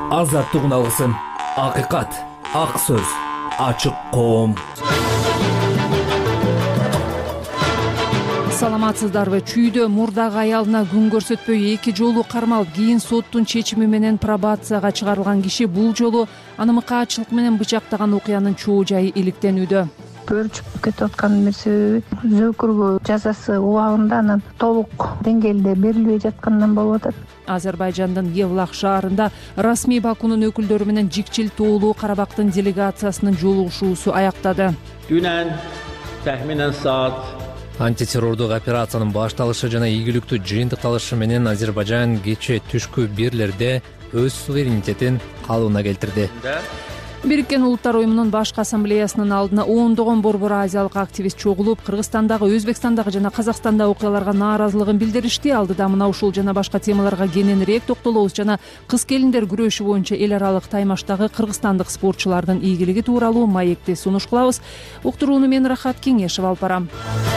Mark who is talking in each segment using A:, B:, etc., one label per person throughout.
A: Азаттык уналгысын, акыйкат, ак сөз, ачык коом.
B: Саламатсыздарбы? Чүйдө мурдагы аялына күн көрсөтпөй 2 жолу кармалып, кийин соттун чечими менен пробацияга чыгарылган киши бул жолу аны мыкаачылык менен бычактаган окуянын чоо жайы иликтенүүдө.
C: Көрчүп кетип атканын себеби зөөкүргө жазасы убагында анан толук деңгээлде берилбей жатканынан болуп атат.
B: Азербайжандын Евлах шаарында расмий Бакунун өкүлдөрү менен Жикчил тоолуу Карабактын делегациясынын жолугушуусу аяктады.
D: Dünən təxminən saat
E: Антитеррордук операциянын башталышы жана ийгиликтүү жыйынтыкталышы менен Азербайжан кечээ түшкү бирлерде өз суверенитетин калыбына келтирди.
B: Бириккен Улуттар уюмунун башкы ассамблеясынын алдына ондогон борбор азиялык активист чогулуп, Кыргызстандагы, Өзбекстандагы жана Казакстандагы окуяларга нааразылыгын билдиришти. Алдыда мына ушул жана башка темаларга кененирээк токтолобуз жана кыз келиндер күрөшү боюнча эл аралык таймаштагы кыргызстандык спортчулардын ийгилиги тууралуу маекти сунуш кылабыз. Уктурууну мен Рахат Кеңешев алып барам.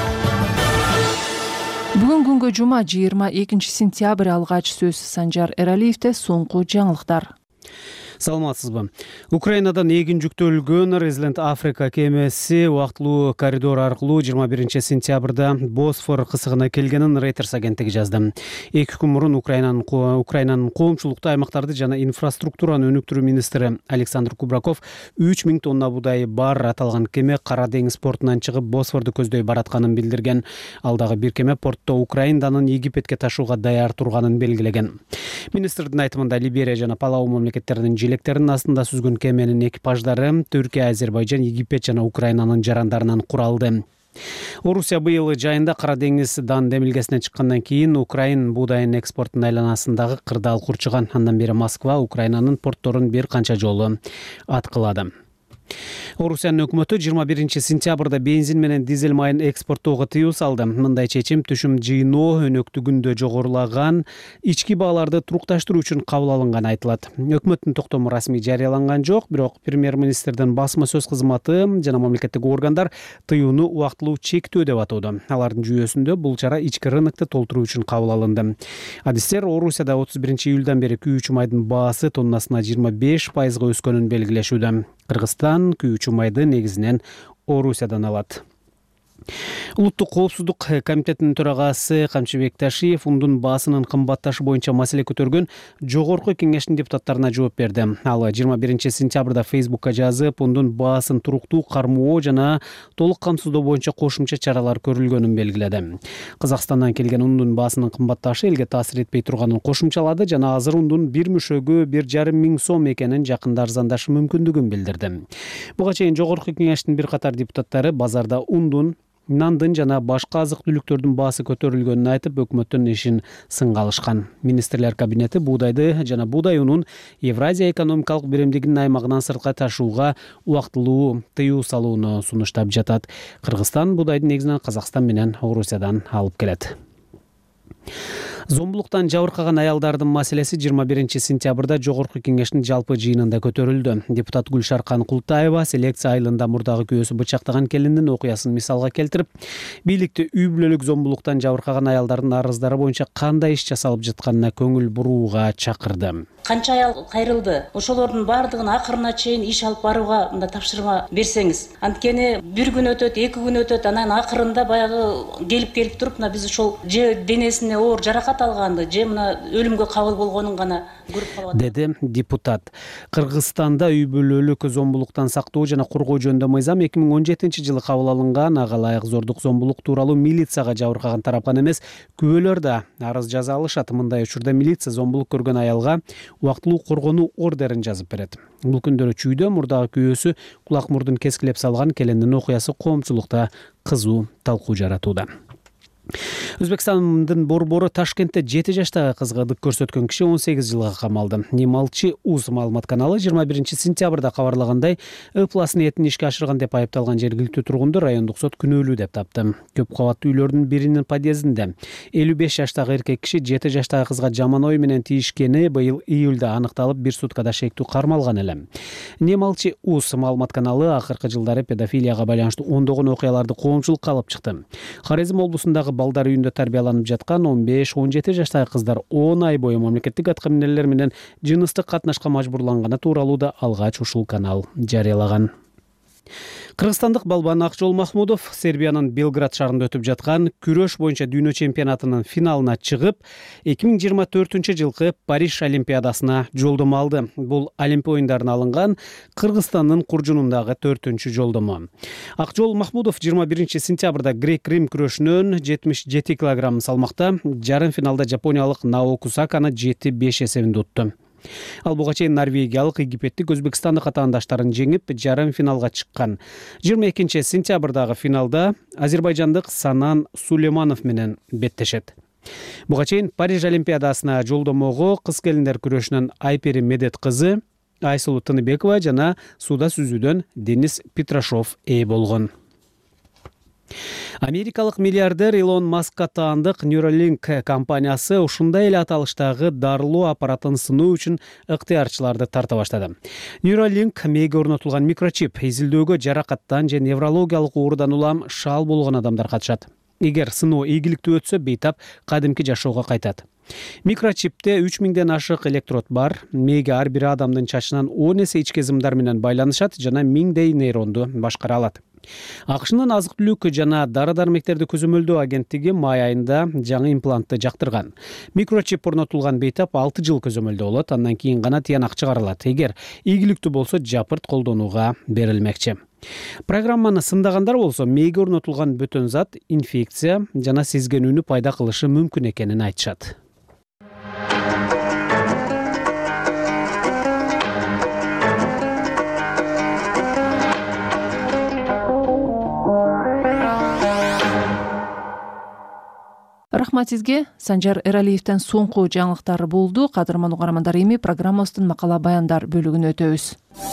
B: Бүгүн күнгө жума 22 сентябрь. Алгач сөз Санжар Эралиевде. Соңку жаңылыктар.
F: Саламатсызбы? Украинадан эгин жүктөлгөн Resilient Africa кемеси убактылуу коридор аркылуу 21 сентябрда Босфор кысыгына келгенин Reuters агенттиги жазды. 2 күн мурун Украинанын коомчулуктуу аймактарды жана инфраструктураны өнүктүрүү министри Александр Кубраков 3000 тонна буудайы бар аталган кеме Кара деңиз портунан чыгып Босфорду көздөй баратканын билдирген. Алдагы бир кеме портто Украинанын Египетке ташууга даяр турганын белгилеген. Министрдин айтымында Либерия жана Палау мамлекеттеринин жилектеринин астында сүзгөн кеменин экипаждары Түркия, Азербайжан, Египет жана Украинанын жарандарынан куралды. Орусия быйыл жайында Кара деңиз дан демилгесине чыккандан кийин Украин буудайын экспортун айланасындагы кырдаал курчуган. Андан бери Москва Украинанын портторун бир канча жолу аткылады. Орусиянын өкмөтү 21 сентябрда бензин менен дизель майын экспорттоого тыюу салды. Мындай чечим түшүм жыйноо өнөктүгүндө жогорулаган ички бааларды турукташтыруу үчүн кабыл алынганы айтылат. Өкмөттүн токтому расмий жарыяланган жок, бирок премьер-министрдин басма сөз кызматы жана мамлекеттик органдар тыюуну убактылуу чектөө деп атоодо. Алардын жүйөсүндө бул чара ички рынокто толтуруу үчүн кабыл алынды. Адистер Орусияда 31 июлдан бери күйүүчү майдын баасы тоннасына 25% өскөнүн белгилешүүдө. Кыргызстан күйүүчү майды негизинен Орусиядан алат. Улуттук коопсуздук комитетинин төрагасы Камчыбек Ташиев ундун баасынын кымбатташы боюнча маселе көтөргөн жогорку кеңештин депутаттарына жооп берди. Ал 21 сентябрда Facebook'ка жазып, ундун баасын туруктуу кармоо жана толук камсыздоо боюнча кошумча чаралар көрүлгөнүн белгиледи. Казакстандан келген ундун баасынын кымбатташы элге таасир этпей турганын кошумчалады жана азыр ундун бир мүшөгө 1,5 миң сом экенин жакында арзандашы мүмкүндүгүн билдирди. Буга чейин жогорку кеңештин бир катар депутаттары базарда ундун, нандын жана башка азык-түлүктөрдүн баасы көтөрүлгөнүн айтып, өкмөттүн ишин сынга алышкан. Министрлер кабинети буудайды жана буудай унун Евразия экономикалык биримдигинин аймагынан сыртка ташууга убактылуу тыюу салууну сунуштап жатат. Кыргызстан буудайдын негизинен Казакстан менен Орусиядан алып келет. Зомбулуктан жабыркаган аялдардын маселеси 21 сентябрда жогорку кеңештин жалпы жыйынында көтөрүлдү. Депутат Гүлшаркан Култаева селекция айылында мурдагы күйөөсү бычактаган келиндин окуясын мисалга келтирип, бийликти үй бүлөлүк зомбулуктан жабыркаган аялдардын арыздары боюнча кандай иш жасалып жатканына көңүл бурууга чакырды.
G: Канча аял кайрылды. Ошолордун баардыгын акырына чейин иш алып барууга мында тапшырма берсеңиз. Анткени бир күн өтөт, 2 күн өтөт, анан акырында баягы келип туруп, мына биз ошол же денесине оор жаракат алганды, же мына өлүмгө кабыл болгонун гана көрүп калып атат,
F: деди депутат. Кыргызстанда үй бүлөлүк зомбулуктан сактоо жана коргоо жөнүндө мыйзам 2017 жылы кабыл алынган. Ага ылайык зордук зомбулук тууралуу милицияга жабыркаган тараптан эмес, күбөлөр да арыз жаза алышат. Мындай учурда милиция зомбулук көргөн аялга убактылуу коргонуу ордерин жазып берет. Бул күндөрү чүйдө мурдагы күйөөсү кулак мурдун кескилеп салган келиндин окуясы коомчулукта кызуу талкуу жаратууда. Өзбекстандын борбору Ташкентте 7 жаштагы кызга ыдык көрсөткөн киши 18 жылга камалды. Немалчы УЗ маалымат каналы 21 сентябрда кабарлагандай, ыплас ниетин ишке ашырган деп айыпталган жергиликтүү тургунду райондук сот күнөөлүү деп тапты. Көп кабаттуу үйлөрдүн биринин подъездинде 55 жаштагы эркек киши 7 жаштагы кызга жаман ой менен тийишкени быйыл июлда аныкталып, бир суткада шектүү кармалган эле. Немалчы УЗ маалымат каналы акыркы жылдары педофилияга байланыштуу ондогон окуяларды коомчулукка алып чыкты. Хорезм облусундагы балдар үйүндө тарбияланып жаткан 15-17 жаштагы кыздар 10 ай бою мамлекеттик аткы эмнелер менен жыныстык катнашка мажбурланганы тууралуу да алгач ушул канал жарыялаган. Кыргызстандык балбан Акжол Махмудов Сербиянын Белград шаарында өтүп жаткан күрөш боюнча дүйнө чемпионатынын финалына чыгып, 2024-жылкы Париж Олимпиадасына жолдомо алды. Бул Олимпия оюндарына алынган Кыргызстандын куржунундагы 4-чү жолдомо. Акжол Махмудов 21-сентябрда грек-рим күрөшүнөн 77 кг салмакта жарым финалда жапониялык Наоку Саканы 7-5 эсебинде утту. Ал буга чейин норвегиялык, египеттик, өзбекстандык атаандаштарын жеңип, жарым финалга чыккан. 22-сентябрдагы финалда азербайжандык Санан Сулейманов менен беттешет. Буга чейин Париж Олимпиадасына жолдомого кыз келиндер күрөшүнөн Айпери Медет кызы, Айсулу Тыныбекова жана сууда сүзүүдөн Денис Петрашов ээ болгон. Америкалык миллиардер Илон Маскка таандык Neuralink компаниясы ушундай эле аталыштагы дарылоо аппаратын сыноо үчүн ыктыярчыларды тарта баштады. Neuralink мээге орнотулган микрочип изилдөөгө жаракаттан же неврологиялык оорудан улам шал болгон адамдар катышат. Эгер сыноо ийгиликтүү өтсө, бейтап кадимки жашоого кайтат. Микрочипте 3000ден ашык электрод бар. Мээге ар бир адамдын чачынан 10 эсе ички зымдар менен байланышат жана 1000дей нейронду башкара алат. АКШнын азык-түлүк жана дары-дармектерди көзөмөлдөө агенттиги май айында жаңы имплантты жактырган. Микрочип орнотулган бейтап 6 жыл көзөмөлдөө болот, андан кийин гана тыянак чыгарылат. Эгер ийгиликтүү болсо, жапырт колдонууга берилмекчи. Программаны сындагандар болсо, мээге орнотулган бөтөн зат инфекция жана сезгенүүнү пайда кылышы мүмкүн экенин айтышат.
B: Рахмат сизге. Санжар Эралиевден соңку жаңылыктар болду. Кадырман угармандар, эми программабыздын макала баяндар бөлүгүнө өтөбүз.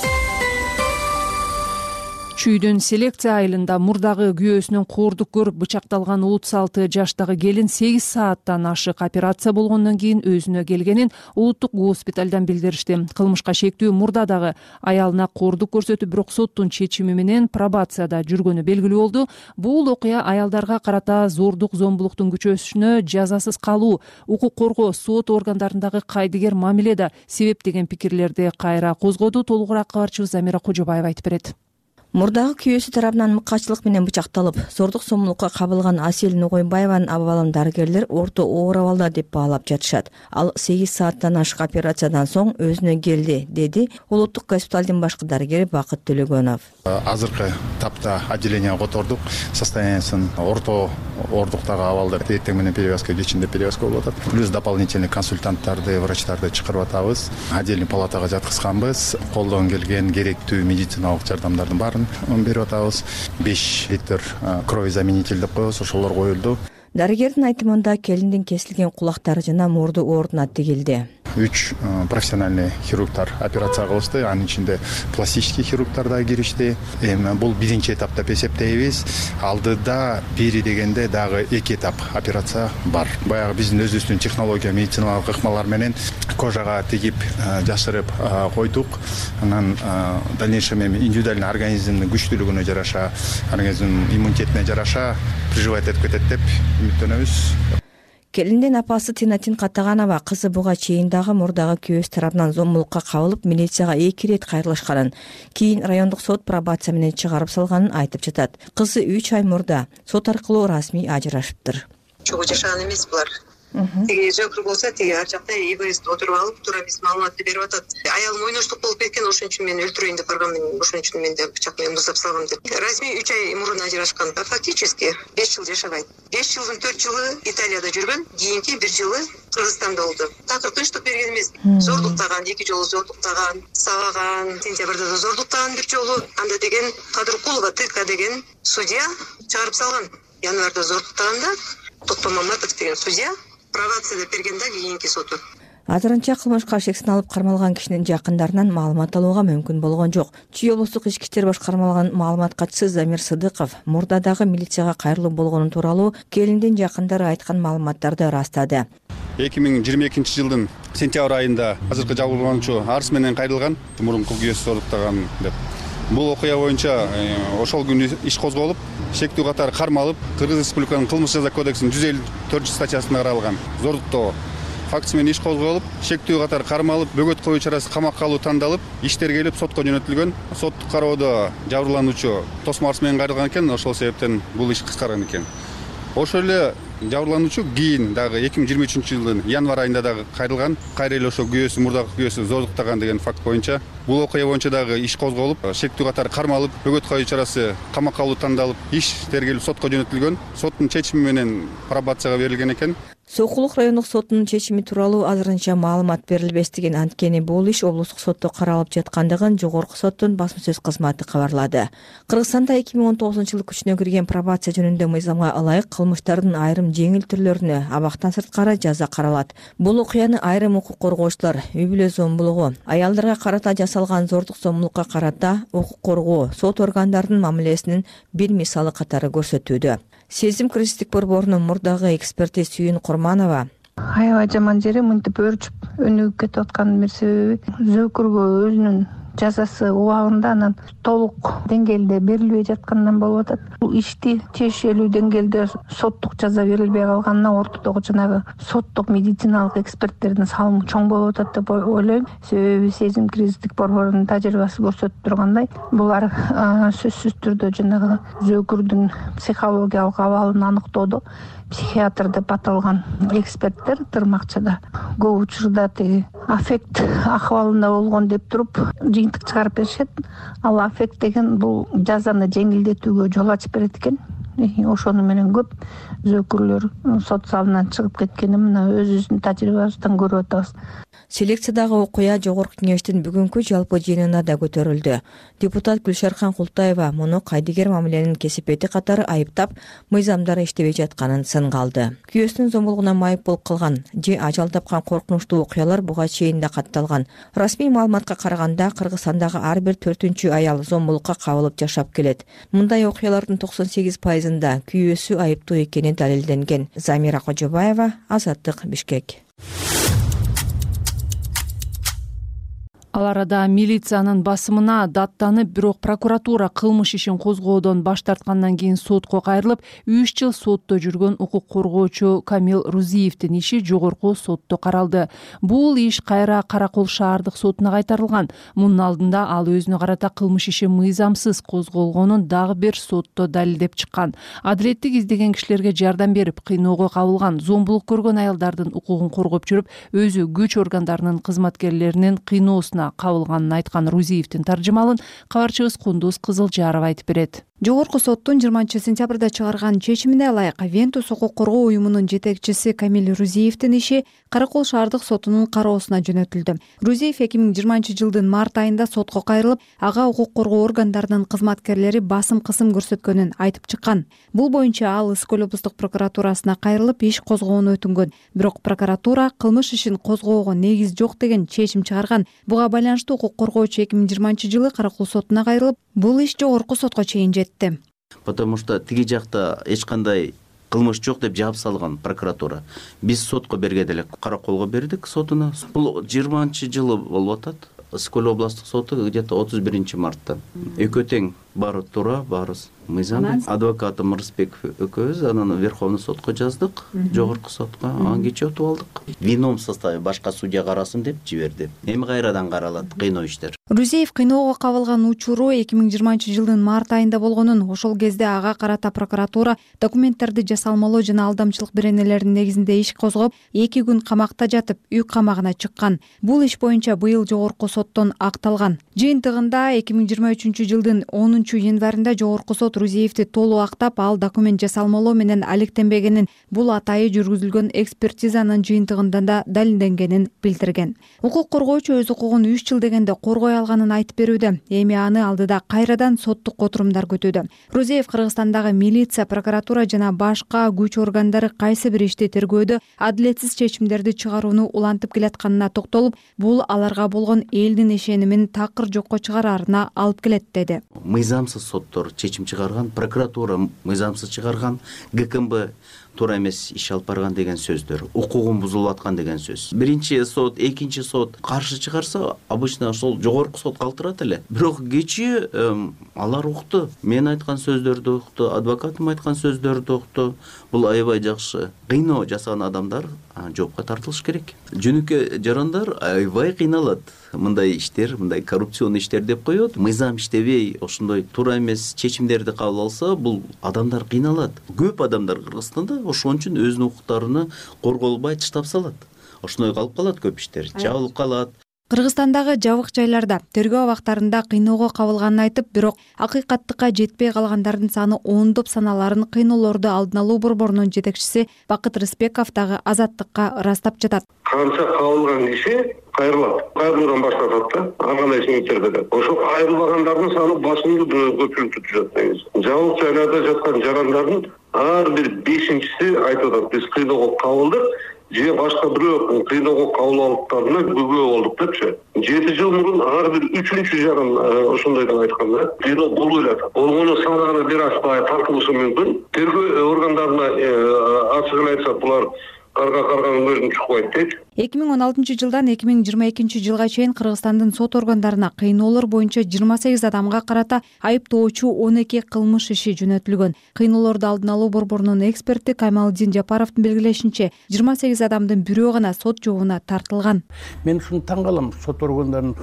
B: Чүйдүн селекция айылында мурдагы күйөөсүнөн коордук көрүп бычакталган 36 жаштагы келин 8 сааттан ашык операция болгондон кийин өзүнө келгенин улуттук госпиталдан билдиришти. Кылмышка шектүү мурдадагы аялына коордук көрсөтүп, бирок соттун чечими менен пробацияда жүргөнү белгилүү болду. Бул окуя аялдарга карата зордук зомбулуктун күчөшүнө, жазасыз калуу, укук коргоо сот органдарындагы кайдыгер мамиле да себеп деген пикирлерди кайра козгоду. Толугураак кабарчыбыз Замира Кожобаева айтып берет.
H: Мурдагы күйөөсү тарабынан мыкаачылык менен бычакталып, зордук зомбулукка кабылган Асель Нугойбаеванын абалын дарыгерлер орто оор абалда деп баалап жатышат. Ал 8 сааттан ашык операциядан соң өзүнө келди, деди улуттук госпиталдын башкы дарыгери Бакыт Төлөгөнов.
I: Азыркы тапта отделение котордук, состояниясын орто оордуктагы абалда эртең менен перевязка, кечинде перевязка болуп атат. Плюс дополнительный консультанттарды, врачтарды чакырып атабыз. Отдельный палатага жаткызганбыз. Колдон келген керектүү медициналык жардамдардын баарын берип атабыз. 5 литр кровь заменитель деп коебуз, ошолор коюлду.
H: Дарыгердин айтымында келиндин кесилген кулактары жана мурду ордуна тигилди.
I: 3 профессиональный хирургтар операция кылышты, анын ичинде пластический хирургтар да киришти. Эми бул биринчи этап деп эсептейбиз. Алдыда бери дегенде дагы 2 этап операция бар. Баягы биздин өзүбүздүн технология, медициналык ыкмалар менен кожага тигип жашырып койдук. Анан дальнейшем индивидуальный организмдин күчтүүлүгүнө жараша, организмдин иммунитетине жараша приживать этип кетет деп үмүттөнөбүз.
H: Келиндин апасы Тинатин Катаганова кызы буга чейин дагы мурдагы күйөөсү тарабынан зомбулукка кабылып, милицияга 2 рет кайрылышканын, кийин райондук сот пробация менен чыгарып салганын айтып жатат. Кызы 3 ай мурда сот аркылуу расмий ажырашыптыр.
J: Чогуу жашаган эмес булар. Теги жакыр болсо, теги ар жакта ИБСте отуруп алып, туура биз маалыматты берип атат. Аялым ойноштук болуп кеткен, ошон үчүн мен өлтүрөйүн деп барган, мен ошон үчүн мен да бычак менен муздап салгам деп. Расмий 3 ай мурун ажырашкан. Фактически 5 жыл жашабайт. 5 жылдын 4 жылы Италияда жүргөн, кийинки 1 жылы Кыргызстанда болду. Такыр тынчтык берген эмес. Зордуктаган, 2 жолу зордуктаган, сабаган, сентябрда да зордуктаган 1 жолу. Анда деген Кадыркулова ТК деген судья чыгарып салган. Январда зордуктаганда Токтом Маматов деген судья пробация деп бергенде кийинки соту.
H: Азырынча кылмышка шексин алып кармалган кишинин жакындарынан маалымат алууга мүмкүн болгон жок. Чүй облустук ички иштер башкармалыгынын маалымат катчысы Замир Сыдыков мурдадагы милицияга кайрылуу болгону тууралуу келиндин жакындары айткан маалыматтарды ырастады.
I: 2022-жылдын сентябрь айында азыркы жабырлануучу арыз менен кайрылган, мурунку күйөөсү зордуктаган деп. Бул окуя боюнча ошол күнү иш козголуп, шектүү катары кармалып, Кыргыз Республиканын кылмыш жаза кодексинин 154 статьясына каралган зордуктоо фактысы менен иш козголуп, шектүү катары кармалып, бөгөт коюу чарасы камакка алуу тандалып, иштер келип сотко жөнөтүлгөн. Соттук кароодо жабырлануучу тосмо арыз менен кайрылган экен, ошол себептен бул иш кыскарган экен. Ошол эле жабырлануучу кийин дагы 2023 жылдын январь айында дагы кайрылган. Кайра эле ошол күбөсү, мурдагы күбөсү зордуктаган деген факт боюнча бул окуя боюнча дагы иш козголуп, шектүү катары кармалып, бөгөт коюу чарасы камакка алуу тандалып, иш тергелип сотко жөнөтүлгөн. Соттун чечими менен пробацияга берилген экен.
H: Сокулук райондук сотунун чечими тууралуу азырынча маалымат берилбестигин, анткени бул иш облустук сотто каралып жаткандыгын Жогорку соттун басма сөз кызматы кабарлады. Кыргызстанда 2019 жылы күчүнө кирген пробация жөнүндө мыйзамга ылайык кылмыштардын айрым жеңил түрлөрүнө абактан сырткары жаза каралат. Бул окуяны айрым укук коргоочулар үй бүлө зомбулугу, аялдарга карата жасалган зордук зомбулукка карата укук коргоо, сот органдарынын мамилесинин бир мисалы катары көрсөтүүдө. Сезим кризистик борборунун мурдагы эксперти Сүйүн Курманова
C: аябай жаман жери мынтип өөрчүп өнүгүп кетип атканын бир себеби Зөкүргө өзүнүн жазасы убагында анан толук деңгээлде берилбей жатканынан болуп атат. Бул ишти тиешелүү деңгээлде соттук жаза берилбей калганына ортодогу жанагы соттук медициналык эксперттердин салымы чоң болуп атат деп ойлойм. Себеби сезим кризистик борборунун тажрыйбасы көрсөтүп тургандай, булар сөзсүз түрдө жанагы Зөкүрдүн психологиялык абалын аныктоодо психиатр деп аталган эксперттер тырмакчада көп учурда тиги аффект акыбалында болгон деп туруп жыйынтык чыгарып беришет. Ал аффект деген бул жазаны жеңилдетүүгө жол ачып берет экен. Ошону менен көп зөкүрлөр сот залынан чыгып кеткени мына өзүбүздүн тажрыйбабыздан көрүп атабыз.
H: Селекциядагы окуя Жогорку кеңештин бүгүнкү жалпы жыйынына да көтөрүлдү. Депутат Гүлшархан Култаева муну кайдыгер мамиленин кесипети катары айыптап, мыйзамдары иштебей жатканын сынга алды. Күйөөсүнүн зомбулугуна майып болуп калган же ажал тапкан коркунучтуу окуялар буга чейин да катталган. Расмий маалыматка караганда Кыргызстандагы ар бир 4-чү аял зомбулукка кабылып жашап келет. Мындай окуялардын 98%-ында күйөөсү айыптуу экени далилденген. Замира Кожобаева, Азаттык, Бишкек.
B: Ал арада милициянын басымына даттанып, бирок прокуратура кылмыш ишин козгоодон баш тарткандан кийин сотко кайрылып, 3 жыл сотто жүргөн укук коргоочу Камил Рузиевдин иши Жогорку сотто каралды. Бул иш кайра Каракол шаардык сотуна кайтарылган. Мунун алдында ал өзүнө карата кылмыш иши мыйзамсыз козголгонун дагы бир сотто далилдеп чыккан. Адилеттик издеген кишилерге жардам берип, кыйноого кабылган, зомбулук көргөн аялдардын укугун коргоп жүрүп, өзү күч органдарынын кызматкерлеринин кыйноосуна кабылганын айткан Рузиевдин таржымалын кабарчыбыз Кундуз Кызылжарова айтып берет.
K: Жогорку соттун 20-сентябрда чыгарган чечимине ылайык Вентус укук коргоо уюмунун жетекчиси Камил Рузиевдин иши Каракол шаардык сотунун кароосуна жөнөтүлдү. Рузиев 2020 жылдын март айында сотко кайрылып, ага укук коргоо органдарынын кызматкерлери басым кысым көрсөткөнүн айтып чыккан. Бул боюнча ал Ысык көл облустук прокуратурасына кайрылып, иш козгоону өтүнгөн. Бирок прокуратура кылмыш ишин козгоого негиз жок деген чечим чыгарган. Буга байланыштуу укук коргоочу 2020 жылы Каракол сотуна кайрылып, бул иш Жогорку сотко чейин жетти.
L: Потому что тиги жакта эч кандай кылмыш жок деп жаап салган прокуратура. Биз сотко бергенде эле Караколго бердик сотуна. Бул 20 жылы болуп атат. Ысык көл областык соту где-то 31 мартта. Экөө тең баары туура, баарыбыз мыйзам. Адвокатым Рысбеков экөөбүз анан Верховный сотко жаздык, Жогорку сотко, анан кечээ утуп алдык. Вином составе башка судья карасын деп жиберди. Эми кайрадан каралат кыйноо иштер.
K: Рузиев кыйноого кабылган учуру 2020 жылдын март айында болгонун, ошол кезде ага карата прокуратура документтерди жасалмалоо жана алдамчылык беренелеринин негизинде иш козгоп, 2 күн камакта жатып, үй камагына чыккан. Бул иш боюнча быйыл Жогорку соттон акталган. Жыйынтыгында 2023 жылдын 10 январында Жогорку сот Рузиевди толук актап, ал документ жасалмалоо менен алектенбегенин, бул атайы жүргүзүлгөн экспертизанын жыйынтыгында да далилденгенин билдирген. Укук коргоочу өз укугун 3 жыл дегенде коргой алганын айтып берүүдө. Эми аны алдыда кайрадан соттук отурумдар күтүүдө. Рузиев Кыргызстандагы милиция, прокуратура жана башка күч органдары кайсы бир ишти тергөөдө адилетсиз чечимдерди чыгарууну улантып келатканына токтолуп, бул аларга болгон элдин ишенимин такыр жокко чыгарарына алып келет деди.
L: Мыйзамсыз соттор чечим чыгарган, прокуратура мыйзамсыз чыгарган, ГКМБ туура эмес иш алып барган деген сөздөр, укугун бузулуп аткан деген сөз. Биринчи сот, экинчи сот каршы чыгарса, обычно ошол жогорку сот калтырат эле. Бирок кечээ алар укту, мен айткан сөздөрдү укту, адвокатым айткан сөздөрдү укту. Бул аябай жакшы. Кыйноо жасаган адамдар жоопко тартылыш керек. Жөнөкөй жарандар аябай кыйналат. Мындай иштер, мындай коррупцион иштер деп коет. Мыйзам иштебей, ошондой туура эмес чечимдерди кабыл алса, бул адамдар кыйналат. Көп адамдар Кыргызстанда ошон үчүн өзүнүн укуктарына корголбай таштап салат. Ошондой калып калат көп иштер, жабылып калат.
K: Кыргызстандагы жабык жайларда тергөө абактарында кыйноого кабылганын айтып, бирок акыйкаттыкка жетпей калгандардын саны ондоп саналарын кыйноолорду алдын алуу борборунун жетекчиси Бакыт Рыспеков дагы Азаттыкка ырастап жатат.
M: Канча кабылган киши кайрылат, кайрылуудан башталат да, ар кандай себептерде да. Ошол кайрылбагандардын саны басымдуу көпчүлүктү түзөт негизи. Жабык жайларда жаткан жарандардын ар бир 5-чиси айтып атат, биз кыйноого кабылдык, же башка бирөө кыйноого кабыл алыптарына күбө болдук депчи. 7 жыл мурун ар бир 3-чү жаран ошондойдон айткан да. Кыйноо болуп эле атат. Болгону санагына бир ашпай тартылышы мүмкүн. Тергөө органдарына ачыгын айтсак, булар карганын өзүн чукпайт дейт.
K: 2016 жылдан 2022 жылга чейин Кыргызстандын сот органдарына кыйноолор боюнча 28 адамга карата айыптоочу 12 кылмыш иши жөнөтүлгөн. Кыйноолорду алдын алуу борборунун эксперти Каймалдин Жапаровдун белгилешинче, 28 адамдын бирөө гана сот жообуна тартылган.
N: Мен ушуну таң калам, сот органдарынын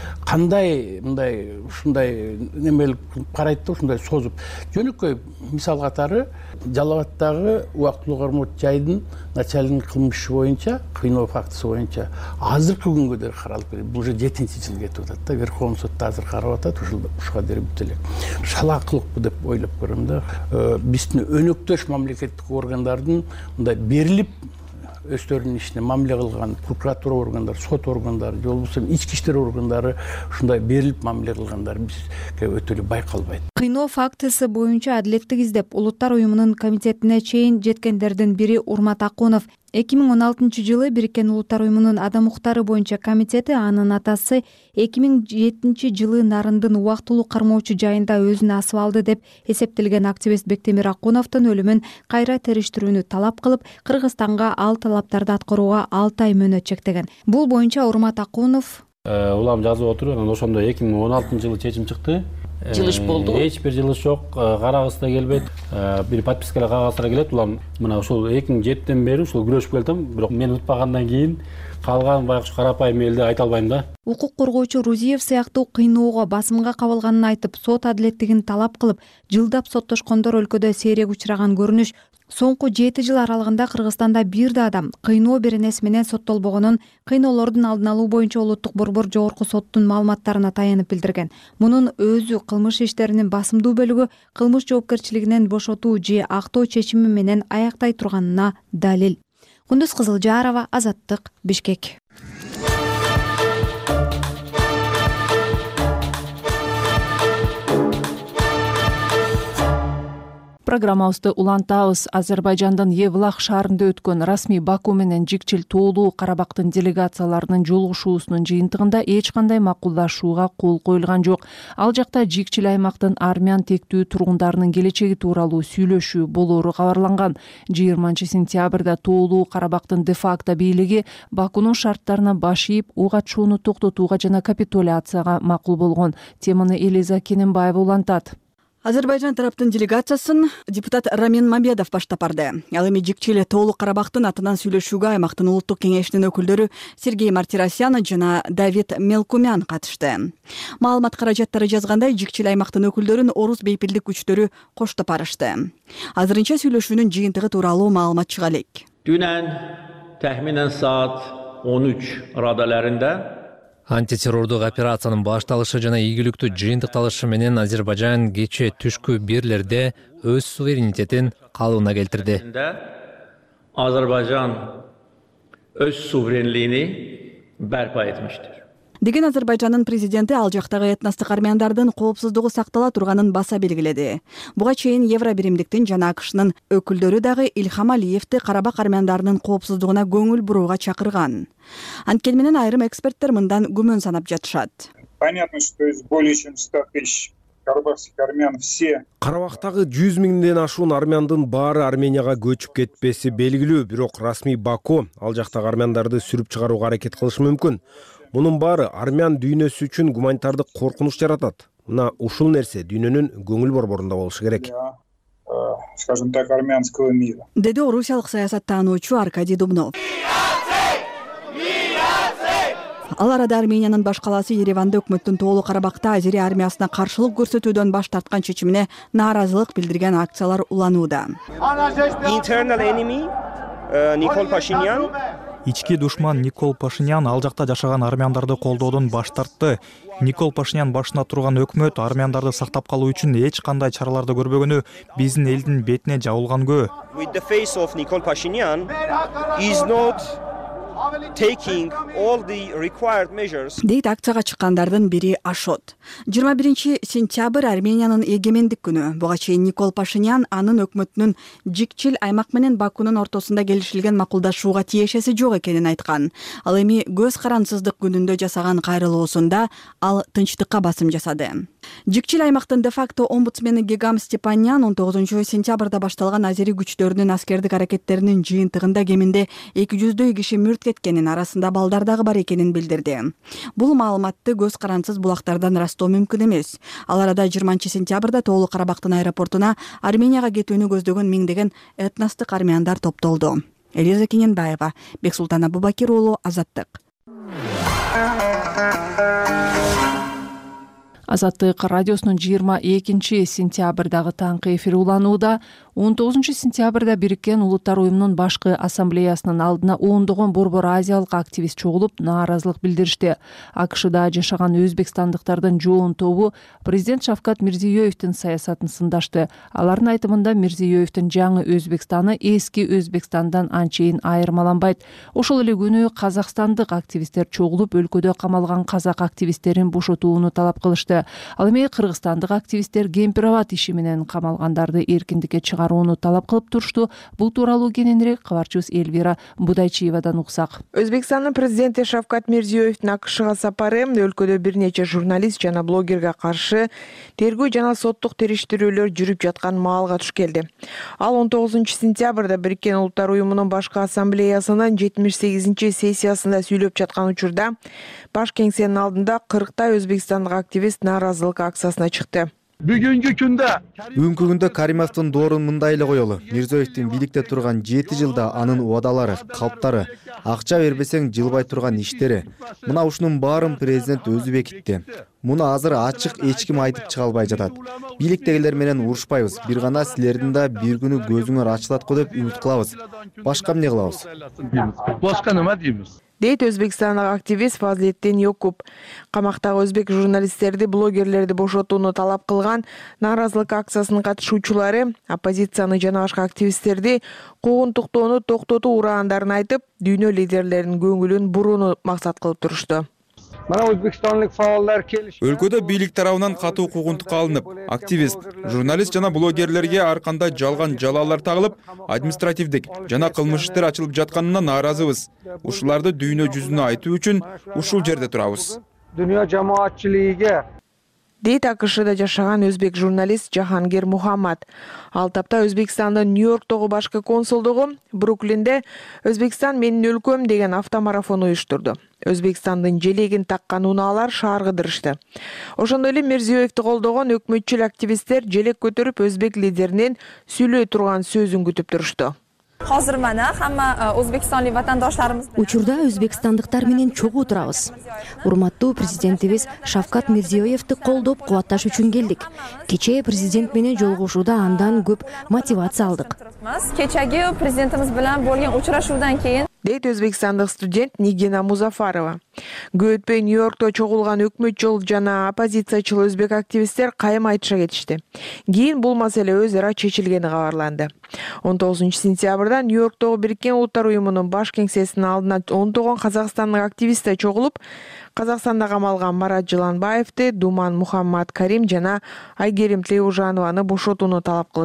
N: кандай мындай ушундай немелик карайт да, ушундай созуп. Жөнөкөй мисал катары Жалал Абаддагы убактылуу кармоо жайдын начальник кылмышы боюнча, кыйноо фактысы боюнча азыркы күнгө дейин каралып келет. Бул уже 7-чи жыл кетип атат да. Верховный сотто азыр карап атат, ушуга дейин бүт элек. Шалаакылыкпы деп ойлоп көрөм да. Биздин өнөктөш мамлекеттик органдардын мындай берилип өздөрүнүн ишине мамиле кылган прокуратура органдары, сот органдары, же болбосо ички иштер органдары ушундай берилип мамиле кылгандар бизге өтө эле байкалбайт.
K: Кыйноо фактысы боюнча адилеттик издеп Улуттар уюмунун комитетине чейин жеткендердин бири Урмат Акунов. 2016 жылы Бириккен Улуттар уюмунун адам укуктары боюнча комитети анын атасы 2007 жылы Нарындын убактылуу кармоочу жайында өзүн асып алды деп эсептелген активист Бектемир Акуновдун өлүмүн кайра териштирүүнү талап кылып, Кыргызстанга ал талаптарды аткарууга 6 ай мөөнөт чектеген. Бул боюнча Урмат Акунов
O: улам жазып отуруп, анан ошондо 2016 жылы чечим чыкты.
G: Жылыш болду.
O: Эч бир жылыш жок, карагыз да келбейт. Бир подпискалар кагаздары келет. Улам мына ушул 2007-ден бери ушул күрөшүп келдим, бирок мен утпагандан кийин калган байкуш карапайым элди айта албайм да.
K: Укук коргоочу Рузиев сыяктуу кыйноого, басымга кабылганын айтып, сот адилеттигин талап кылып, жылдап соттошкондор өлкөдө сейрек учураган көрүнүш. Соңку 7 жыл аралыгында Кыргызстанда бир да адам кыйноо беренеси менен соттолбогонун кыйноолордун алдын алуу боюнча улуттук борбор жогорку соттун маалыматтарына таянып билдирген. Мунун өзү кылмыш иштеринин басымдуу бөлүгү кылмыш жоопкерчилигинен бошотуу же актоо чечими менен аяктай турганына далил. Кундуз Кызылжарова, Азаттык, Бишкек.
B: Программабызды улантабыз. Азербайжандын Евлах шаарында өткөн расмий Баку менен Жикчил тоолуу Карабактын делегацияларынын жолугушуусунун жыйынтыгында эч кандай макулдашууга кол коюлган жок. Ал жакта Жикчил аймактын армян тектүү тургундарынын келечеги тууралуу сүйлөшүү болоору кабарланган. 20 сентябрда тоолуу Карабактын де-факто бийлиги Бакунун шарттарына баш ийип, ок атышууну токтотууга жана капитуляцияга макул болгон. Теманы Элиза Кененбаева улантат.
P: Азербайжан тараптын делегациясын депутат Рамен Мамедов баштап барды. Ал эми Жикчил тоолуу Карабактын атынан сүйлөшүүгө аймактын улуттук кеңешинин өкүлдөрү Сергей Мартиросян жана Давид Мелкумян катышты. Маалымат каражаттары жазгандай, Жикчил аймактын өкүлдөрүн орус бейпилдик күчтөрү коштоп барышты. Азырынча сүйлөшүүнүн жыйынтыгы тууралуу маалымат чыга элек.
D: Dünən təxminən saat 13 radalarında
E: Антитеррордук операциянын башталышы жана ийгиликтүү жыйынтыкталышы менен Азербайжан кечээ түшкү бирлерде өз суверенитетин калыбына келтирди.
D: Azərbaycan öz suverenliyini bərpa etmişdir.
P: Деген Азербайжандын президенти ал жактагы этностук армяндардын коопсуздугу сактала турганын баса белгиледи. Буга чейин Евробиримдиктин жана АКШнын өкүлдөрү дагы Ильхам Алиевди Карабак армяндарынын коопсуздугуна көңүл бурууга чакырган. Анткени менен айрым эксперттер мындан күмөн санап жатышат.
Q: Понятно, что из более чем 100 тысяч карабахских армян все.
R: Карабактагы 100 миңден ашуун армяндын баары Арменияга көчүп кетпеси белгилүү, бирок расмий Баку ал жактагы армяндарды сүрүп чыгарууга аракет кылышы мүмкүн. Мунун баары армян дүйнөсү үчүн гуманитардык коркунуч жаратат. Мына ушул нерсе дүйнөнүн көңүл борборунда болушу керек.
Q: Скажем так, армянского мира.
P: Деди орусиялык саясаттануучу Аркадий Дубнов. Ал арада Армениянын баш калаасы Ереванда өкмөттүн Тоолуу Карабакта Азерия армиясына каршылык көрсөтүүдөн баш тарткан чечимине нааразылык билдирген акциялар уланууда.
S: Никол Пашинян. Ички душман Никол Пашинян ал жакта жашаган армяндарды колдоодон баш тартты. Никол Пашинян башына турган өкмөт армяндарды сактап калуу үчүн эч кандай чараларды көрбөгөнү биздин элдин бетине жабылгангө.
P: Дейт акцияга чыккандардын бири Ашот. 21 сентябрь Армениянын эгемендик күнү. Буга чейин Никол Пашинян анын өкмөтүнүн Жикчил аймак менен Бакунун ортосунда келишилген макулдашууга тиешеси жок экенин айткан. Ал эми көз карансыздык күнүндө жасаган кайрылуусунда ал тынчтыкка басым жасады. Жикчил аймактын де-факто омбудсмени Гегам Степанян 19 сентябрда башталган азери күчтөрүнүн аскердик аракеттеринин жыйынтыгында кеминде 200 киши мүрт кеткенин, арасында балдар дагы бар экенин билдирди. Бул маалыматты көз карансыз булактардан ырастоо мүмкүн эмес. Ал арада 20 сентябрда Тоолуу Карабактын аэропортуна Арменияга кетүүнү көздөгөн миңдеген этностук армяндар топтолду. Элиза Кененбаева, Бексултан Абубакир уулу, Азаттык.
B: Азаттык радиосунун 22 сентябрдагы таңкы эфири уланууда. 19 сентябрда Бириккен Улуттар уюмунун башкы ассамблеясынын алдына ондогон борбор азиялык активист чогулуп нааразылык билдиришти. АКШда жашаган өзбекстандыктардын жоон тобу президент Шавкат Мирзиёевдин саясатын сындашты. Алардын айтымында Мирзиёевдин жаңы Өзбекстаны эски Өзбекстандан анчейин айырмаланбайт. Ошол эле күнү казакстандык активисттер чогулуп өлкөдө камалган казак активисттерин бошотууну талап кылышты. Ал эми кыргызстандык активисттер Кемпирабад иши менен камалгандарды эркиндикке чыгарууну талап кылып турушту. Бул тууралуу кененирээк кабарчыбыз Эльвира Будайчиевадан уксак.
T: Өзбекстандын президенти Шавкат Мирзиёевдин АКШга сапары өлкөдө бир нече журналист жана блогерге каршы тергөө жана соттук териштирүүлөр жүрүп жаткан маалга туш келди. Ал 19 сентябрда Бириккен Улуттар уюмунун башкы ассамблеясынын 78-сессиясында сүйлөп жаткан учурда баш кеңсенин алдында 40 өзбекстандык активист нааразылык акциясына чыкты.
U: Бүгүнкү күндө Каримовдун доорун мындай эле коелу. Мирзиёевдин бийликте турган 7 жылда анын убадалары, калптары, акча бербесең жылбай турган иштери. Мына ушунун баарын президент өзү бекитти. Муну азыр ачык эч ким айтып чыга албай жатат. Бийликтегилер менен урушпайбыз. Бир гана силердин да бир күнү көзүңөр ачылат го деп үмүт кылабыз. Башка эмне кылабыз?
T: Башка неме дейбиз? Дейт Өзбекстандык активист Фазлеттин Йокуп. Камактагы өзбек журналисттерди, блогерлерди бошотууну талап кылган нааразылык акциясынын катышуучулары оппозицияны жана башка активисттерди куугунтуктоону токтотуу урандарын айтып, дүйнө лидерлеринин көңүлүн бурууну максат кылып турушту.
V: Өлкөдө бийлик тарабынан катуу куугунтукка алынып, активист, журналист жана блогерлерге ар кандай жалган жалаалар тагылып, административдик жана кылмыш иштер ачылып жатканына нааразыбыз. Ушуларды дүйнө жүзүнө айтуу үчүн ушул жерде турабыз.
T: Дүйнө жамаатчылыгыга дейт АКШда жашаган өзбек журналист Жахангир Мухаммад. Ал тапта Өзбекстандын Нью-Йорктогу башкы консулдугу Бруклинде Өзбекстан менин өлкөм деген автомарафон уюштурду. Өзбекстандын желегин таккан унаалар шаар кыдырышты. Ошондой эле Мирзиёевди колдогон өкмөтчүл активисттер желек көтөрүп өзбек лидеринин сүйлөй турган сөзүн күтүп турушту.
W: Hozir mana hamma o'zbekistonlik vatandoshlarimiz
X: Учурда өзбекстандыктар менен чогуу турабыз. Урматтуу президентибиз Шавкат Мирзиёевди колдоп кубатташ үчүн келдик. Кечээ президент менен жолугушууда андан көп мотивация алдык.
W: Kechagi prezidentimiz bilan bo'lgan uchrashuvdan keyin
T: дейт өзбекстандык студент Нигина Музафарова. Көп өтпөй Нью-Йоркто чогулган өкмөтчүл жана оппозициячыл өзбек активисттер кайым айтыша кетишти. Кийин бул маселе өз ара чечилгени кабарланды. 19 сентябрда Нью-Йорктогу Бириккен Улуттар уюмунун баш кеңсесинин алдына ондогон казакстандык активисттер чогулуп, Казакстанда камалган Марат Жыланбаевди, Думан Мухаммад Карим жана Айгерим Тлеужанованы бошотууну талап кылышты.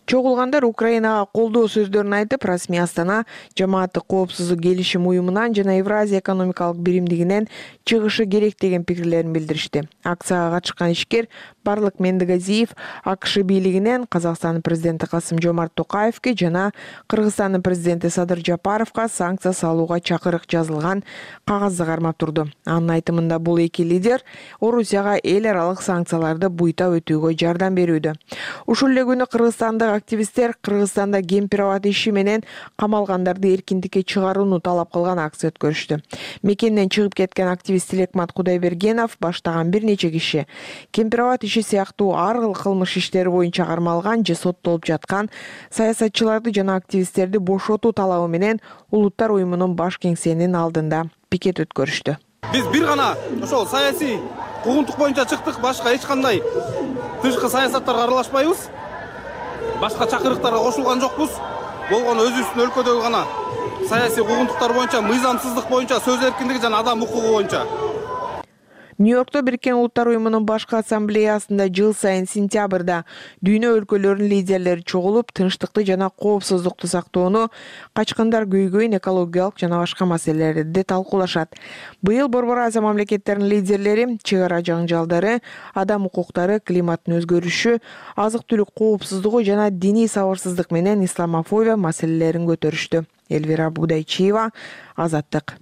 T: Чогулгандар Украинага колдоо сөздөрүн айтып, расмий Астана жамааттык коопсуздук келишим уюмунан жана Евразия экономикалык биримдигинен чыгышы керек деген пикирлерин билдиришти. Акцияга катышкан ишкер Барлык Мендигазиев АКШ бийлигинен Казакстандын президенти Касым-Жомарт Токаевке жана Кыргызстандын президенти Садыр Жапаровго санкция салууга чакырык жазылган кагазды кармап турду. Анын айтымында бул эки лидер Орусияга эл аралык санкцияларды буйта өтүүгө жардам берүүдө. Ушул эле күнү кыргызстандык активисттер Кыргызстанда кемпир-абад иши менен камалгандарды эркиндикке чыгарууну талап кылган акция өткөрүштү. Мекенден чыгып кеткен активист Тилекмат Кудайбергенов баштаган бир нече киши кемпир-абад иши сыяктуу ар кыл кылмыш иштери боюнча кармалган же соттолуп жаткан саясатчыларды жана активисттерди бошотуу талабы менен Улуттар уюмунун баш кеңсенин алдында пикет өткөрүштү.
A: Биз бир гана ошол саясий куугунтук боюнча чыктык, башка эч кандай тышкы саясаттарга аралашпайбыз. Башка чакырыктарга кошулган жокпуз. Болгону өзүбүздүн өлкөдөгү гана саясий куугунтуктар боюнча, мыйзамсыздык боюнча, сөз эркиндиги жана адам укугу боюнча.
T: Нью-Йоркто Бириккен Улуттар уюмунун башкы ассамблеясында жыл сайын сентябрда дүйнө өлкөлөрүнүн лидерлери чогулуп, тынчтыкты жана коопсуздукту сактоону, качкындар көйгөйүн, экологиялык жана башка маселелерди талкуулашат. Быйыл Борбор Азия мамлекеттеринин лидерлери чек ара жаңжалдары, адам укуктары, климаттын өзгөрүшү, азык-түлүк коопсуздугу жана диний сабырсыздык менен исламофобия маселелерин көтөрүштү. Элвира Будайчиева, Азаттык.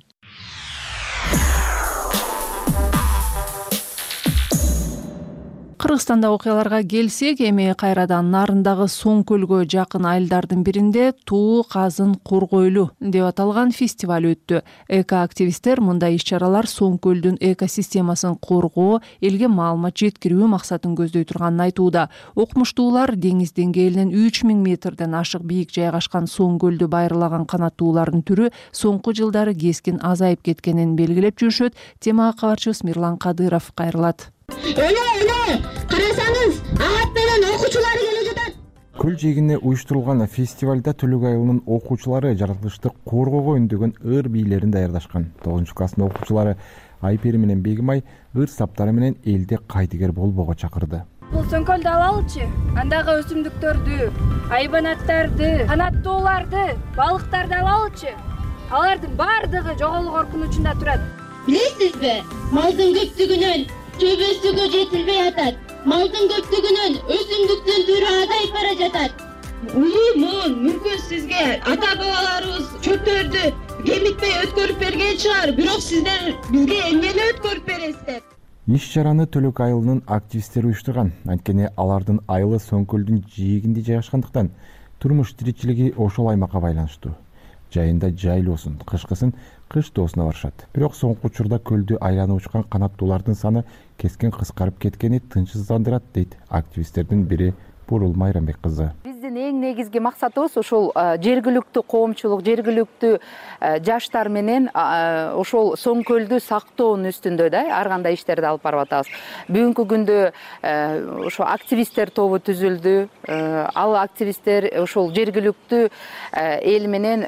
B: Кыргызстанда окуяларга келсек, эми кайрадан Нарындагы Соң көлгө жакын айылдардын биринде Туу казын коргойлу деп аталган фестиваль өттү. Эко-активисттер мындай иш-чаралар Соң көлдүн экосистемасын коргоо, элге маалымат жеткирүү максатын көздөй турганын айтууда. Окумуштуулар деңиз деңгээлинен 3000 метрден ашык бийик жайгашкан Соң көлдү байырлаган канаттуулардын түрү соңку жылдары кескин азайып кеткенин белгилеп жүрүшөт. Темага кабарчыбыз Мирлан Кадыров кайрылат.
F: Карасаңыз, агат менен окуучулары келе жатат.
I: Көл жээгине уюштурулган фестивалда Төлөк айылынын окуучулары жаратылышты коргоого үндөгөн ыр бийлерин даярдашкан. 9-класстын окуучулары Айпери менен Бегимай ыр саптары менен элди кайдыгер болбоого чакырды.
F: Бул Соң көлдү алалычы, андагы өсүмдүктөрдү, айбанаттарды, канаттууларды, балыктарды алалычы. Алардын бардыгы жоголуу коркунучунда турат. Билесизби, малдын көптүгүнөн төбөсүгө жетилбей атат. Малдын көптүгүнөн өсүмдүктүн түрү азайып бара жатат. Улуу муун мүмкүн сизге ата бабаларыбыз чөптөрдү кемитпей өткөрүп берген чыгар, бирок сиздер бизге эмнени өткөрүп бересиздер?
I: Иш-чараны Төлөк айылынын активисттери уюштурган. Анткени алардын айылы Соң көлдүн жээгинде жайгашкандыктан турмуш тиричилиги ошол аймакка байланыштуу. Жайында жайлоосун, кышкысын кыш доосуна барышат. Бирок соңку учурда көлдү айланып учкан канаттуулардын саны кескен кыскарып кеткени тынчсыздандырат, дейт активисттердин бири Бурул Майрамбек кызы.
J: Биздин эң негизги максатыбыз ошол жергиликтүү коомчулук, жергиликтүү жаштар менен ошол Соң көлдү сактоонун үстүндө да ар кандай иштерди алып барып атабыз. Бүгүнкү күндө ошо активисттер тобу түзүлдү. Ал активисттер ошол жергиликтүү эл менен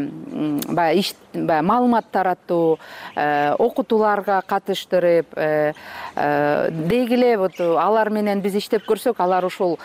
J: маалымат тараттуу, окутууларга катыштырып, дегиле алар менен биз иштеп көрсөк, алар ошол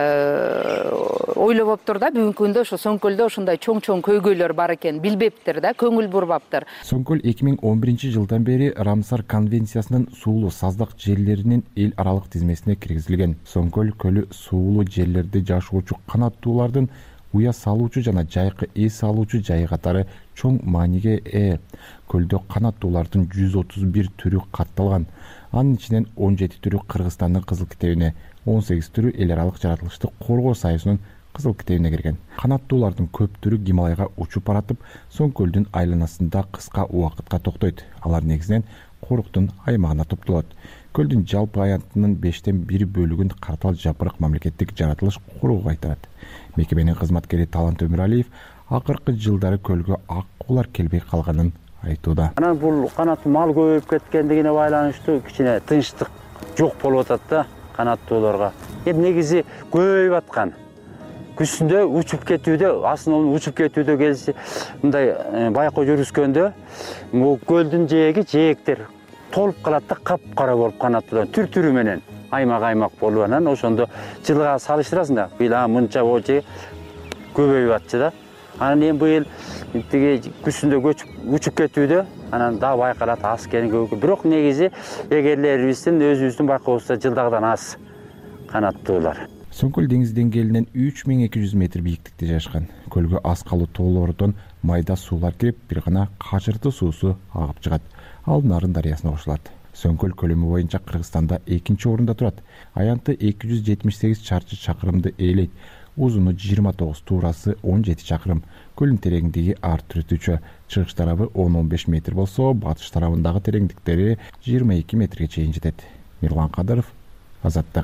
J: ойлоп да бүгүнкү күндө ошо Соң көлдө ушундай чоң-чоң көйгөйлөр бар экен билбептир да, көңүл бурбаптыр.
I: Соң көл 2011-жылдан бери Рамсар конвенциясынын суулуу саздак жерлеринин эл аралык тизмесине киргизилген. Соң көл көлү суулуу жерлерде жашоочу канаттуулардын уя салуучу жана жайкы эс алуучу жайы катары чоң мааниге ээ. Көлдө канаттуулардын 131 түрү катталган. Анын ичинен 17 түрү Кыргызстандын кызыл китебине, 18 түрү эл аралык жаратылышты коргоо союзунун кызыл китебине кирген. Канаттуулардын көп түрү Гималайга учуп баратып, Соң көлдүн айланасында кыска убакытка токтойт. Алар негизинен Коруктун аймагына топтолот. Көлдүн жалпы аянтынын 5/1 бөлүгүн Картал Жапырак мамлекеттик жаратылыш коргоого кайтарат. Мекеменин кызматкери Талант Өмүралиев акыркы жылдары көлгө аккуулар келбей калганын айтууда.
Y: Анан бул канаттуу мал көбөйүп кеткендигине байланыштуу кичине тынчтык жок болуп атат да канаттууларга. Негизи көбөйүп аткан. Күзүндө учуп кетүүдө, основной учуп кетүүдө келсе, мындай байкоо жүрүскөндө, бул көлдүн жээги жээктер толуп калат да, капкара болуп канаттуулар түр-түрү менен. аймак болуп анан ошондо жылга салыштырасың да быйыл мынча болчу көбөйүп атчы да. Анан эми быйыл тиги күзүндө учуп кетүүдө анан дагы байкалат аз экени көбөйгөн. Бирок негизи эгерлерибиздин өзүбүздүн байкообузда жылдагыдан аз канаттуулар.
I: Сөңкөл деңиз деңгээлинен 3200 метр бийиктикте жайгашкан. Көлгө аз калуу тоолордон майда суулар кирип, бир гана Качырты суусу агып чыгат. Ал Нарын дарыясына кошулат. Сөңкөл көлөмү боюнча Кыргызстанда 2-орунда турат. Аянты 278 чарчы чакырымды ээлейт. Узуну 29, туурасы 17 чакырым. Көлдүн тереңдиги ар түрдүүчө. Чыгыш тарабы 10-15 метр болсо, батыш тарабындагы тереңдиктери 22 метрге чейин жетет. Мирлан Кадыров, Азаттык.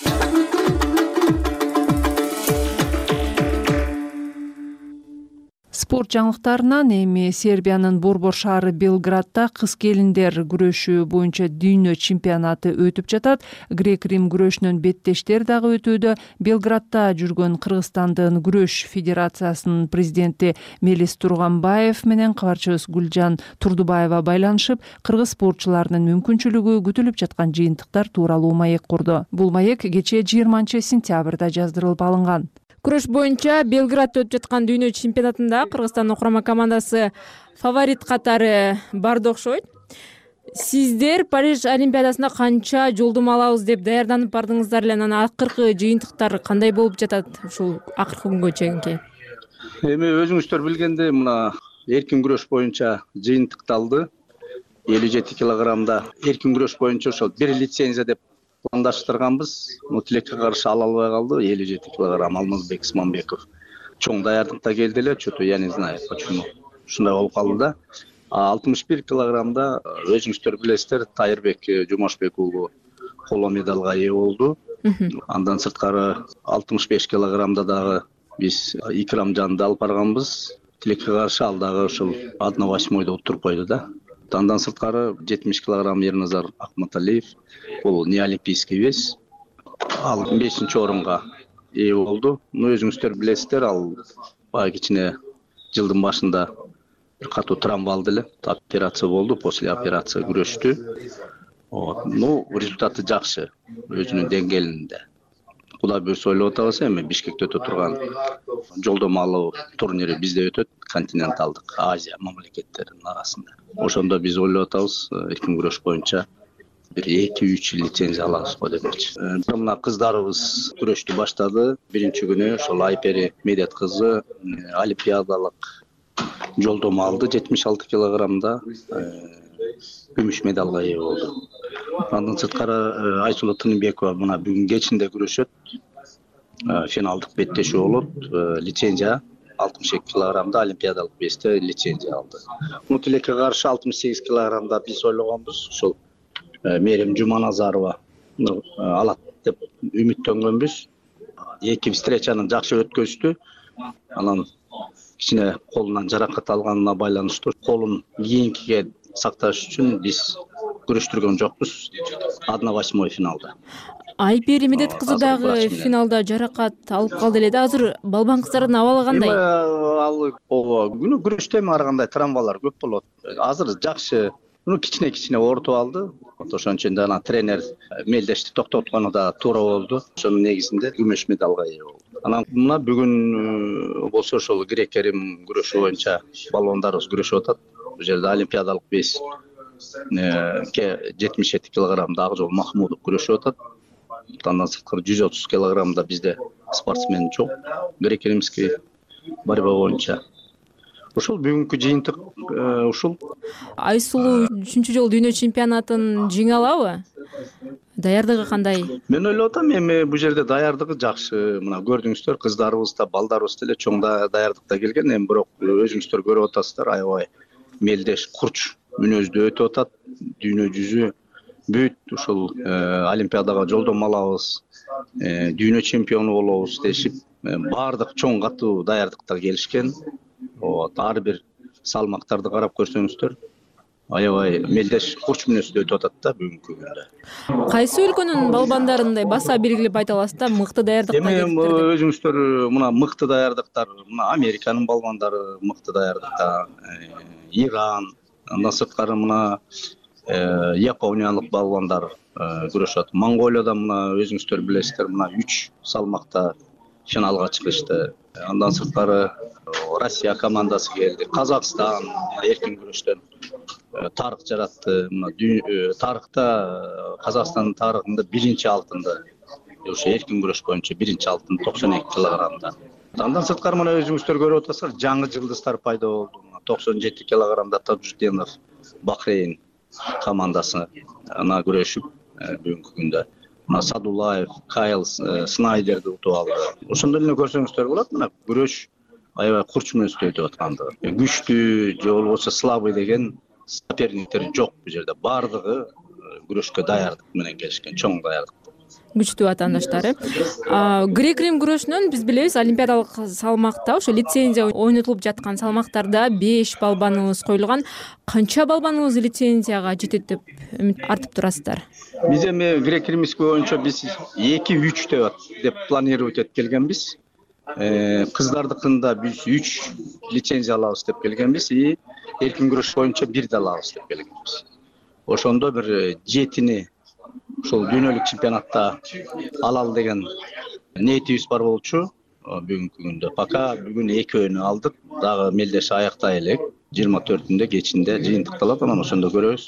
B: Спорт жаңылыктарынан эми Сербиянын Борбор шаары Белградда кыз келиндер күрөшү боюнча дүйнө чемпионаты өтүп жатат. Грек-Рим күрөшүнөн беттештер дагы өтүүдө. Белградда жүргөн Кыргызстандын күрөш федерациясынын президенти Мелис Турганбаев менен кабарчыбыз Гүлжан Турдубаева байланышып, кыргыз спортчуларынын мүмкүнчүлүгү күтүлүп жаткан жыйынтыктар тууралуу маек курду. Бул маек кечээ 20-сентябрда жаздырылып алынган.
C: Күрөш боюнча Белградда өтүп жаткан дүйнө чемпионатында Кыргызстандын курама командасы фаворит катары барды окшойт. Сиздер Париж Олимпиадасына канча жолдомо алабыз деп даярданып бардыңыздар эле, анан акыркы жыйынтыктар кандай болуп жатат ушул акыркы күнгө чейинки?
A: Эми өзүңүздөр билгендей, мына эркин күрөш боюнча жыйынтыкталды. 57 килограммда эркин күрөш боюнча ошол бир лицензия деп пландаштырганбыз. Тилекке каршы ала албай калды. 57 килограмм Алмазбек Исманбеков чоң даярдыкта келди эле, что-то я не знаю почему. Ушундай болуп калды да. 61 килограммда өзүңүздөр билесиздер, Тайырбек Жумашбек уулу коло медалга ээ болду. Андан сырткары 65 килограммда дагы биз Икрамжанды алып барганбыз. Тилекке каршы ал дагы ушул 1/8 отуруп койду да. Андан сырткары 70 килограмм Ерназар Акматалиев, бул не олимпийский вес. Ал 5-орунга ээ болду. Өзүңүздөр билесиздер, ал баягы кичине жылдын башында бир катуу травма алды эле. Операция болду, после операция күрөштү. Результаты жакшы өзүнүн деңгээлинде. Кудай буйрса ойлоп атабыз, эми Бишкекте өтө турган жолдомо алуу турнири бизде өтөт, континенталдык Азия мамлекеттеринин арасында. Ошондо биз ойлоп атабыз, эркин күрөш боюнча бир 2-3 лицензия алабыз го депчи. Мына кыздарыбыз күрөштү баштады. Биринчи күнү ошол Айпери Медет кызы олимпиадалык жолдомо алды. 76 килограммда күмүш медалга ээ болду. Андан сырткары Айсулу Тыныбекова мына бүгүн кечинде күрөшөт. Финалдык беттешүү болот. Лицензия 62 килограммда олимпиадалык весте лицензия алды. Тилекке каршы 68 килограммда биз ойлогонбуз, ошол Мерим Жуманазарова алат деп үмүттөнгөнбүз. Эки встречаны жакшы өткөздү. Анан кичине колунан жаракат алганына байланыштуу колун кийинкиге сакташ үчүн биз күрөштүргөн жокпуз 1/8 финалда.
C: Айпери Медет кызы дагы финалда жаракат алып калды эле да. Азыр балбан кыздардын абалы кандай?
A: Ал күнү күрөштө ар кандай травмалар көп болот. Азыр жакшы, кичине оорутуп алды. Ошон үчүн да тренер мелдешти токтоткону да туура болду. Ошонун негизинде күмүш медалга ээ болду. Анан мына бүгүн болсо ошол Грек-Рим күрөшү боюнча балбандарыбыз күрөшүп атат. Бул жерде олимпиадалык вес 77 килограммда Акжол Махмудов күрөшүп атат. Андан сырткары 130 килограммда бизде спортсмен жок. Грек-римский борьба боюнча. Ушул бүгүнкү жыйынтык ушул.
C: Айсулуу 3-жолу дүйнө чемпионатын жеңе алабы? Даярдыгы кандай?
A: Мен ойлоп атам, эми бул жерде даярдыгы жакшы. Мына көрдүңүздөр, кыздарыбыз да, балдарыбыз деле чоң даярдыкта келген. Эми бирок өзүңүздөр көрүп атасыздар, аябай мелдеш курч мүнөздө өтүп атат. Дүйнө жүзү бүт ушул олимпиадага жолдомо алабыз, дүйнө чемпиону болобуз дешип, баардык чоң катуу даярдыкта келишкен. Ар бир салмактарды карап көрсөңүздөр, аябай мелдеш курч мүнөздө өтүп атат да бүгүнкү күндө.
C: Кайсы өлкөнүн балбандарындай баса белгилеп айта аласыздар, мыкты даярдыкта келиптир?
A: Эми өзүңүздөр мына мыкты даярдыктар, мына Американын балбандары мыкты даярдыкта, Иран, андан сырткары мына Япониялык балбандар
G: күрөшөт. Монголияда мына өзүңүздөр билесиздер, мына 3 салмакта финалга чыгышты. Андан сырткары Россия командасы келди. Казакстан эркин күрөштөн тарых жаратты. Мына тарыхта Казакстандын тарыхында биринчи алтынды. Ошо эркин күрөш боюнча биринчи алтын 92 килограммда. Андан сырткары мына өзүңүздөр көрүп атасыздар, жаңы жылдыздар пайда болду. 97 килограммда Таджуддинов Бахрейн командасы ана күрөшүп бүгүнкү күндө. Мына Садулаев, Кайл Снайдерди утуп алды. Ошондо эле көрсөңүздөр болот, мына күрөш аябай курч мүнөздө өтүп аткандыгы. Күчтүү же болбосо слабый деген соперниктер жок бул жерде. Бардыгы күрөшкө даярдык менен келишкен, чоң даярдык.
C: Күчтүү атаандаштары. Грек-рим күрөшүнөн биз билебиз, олимпиадалык салмакта ошо лицензия ойнотулуп жаткан салмактарда 5 балбаныңыз коюлган. Канча балбаныңыз лицензияга жетет деп артып турасыздар?
G: Биз эми грек-римский боюнча биз 2-3 деп планировать этип келгенбиз. Кыздардыкында биз 3 лицензия алабыз деп келгенбиз, эркин күрөш боюнча 1 алабыз деп келгенбиз. Ошондо бир 7-ни ошол дүйнөлүк чемпионатта алалы деген ниетибиз бар болчу бүгүнкү күндө. Пока бүгүн 2-өн алдык, дагы мелдеш аяктай элек. 24-үндө кечинде жыйынтыкталат, анан ошондо көрөбүз.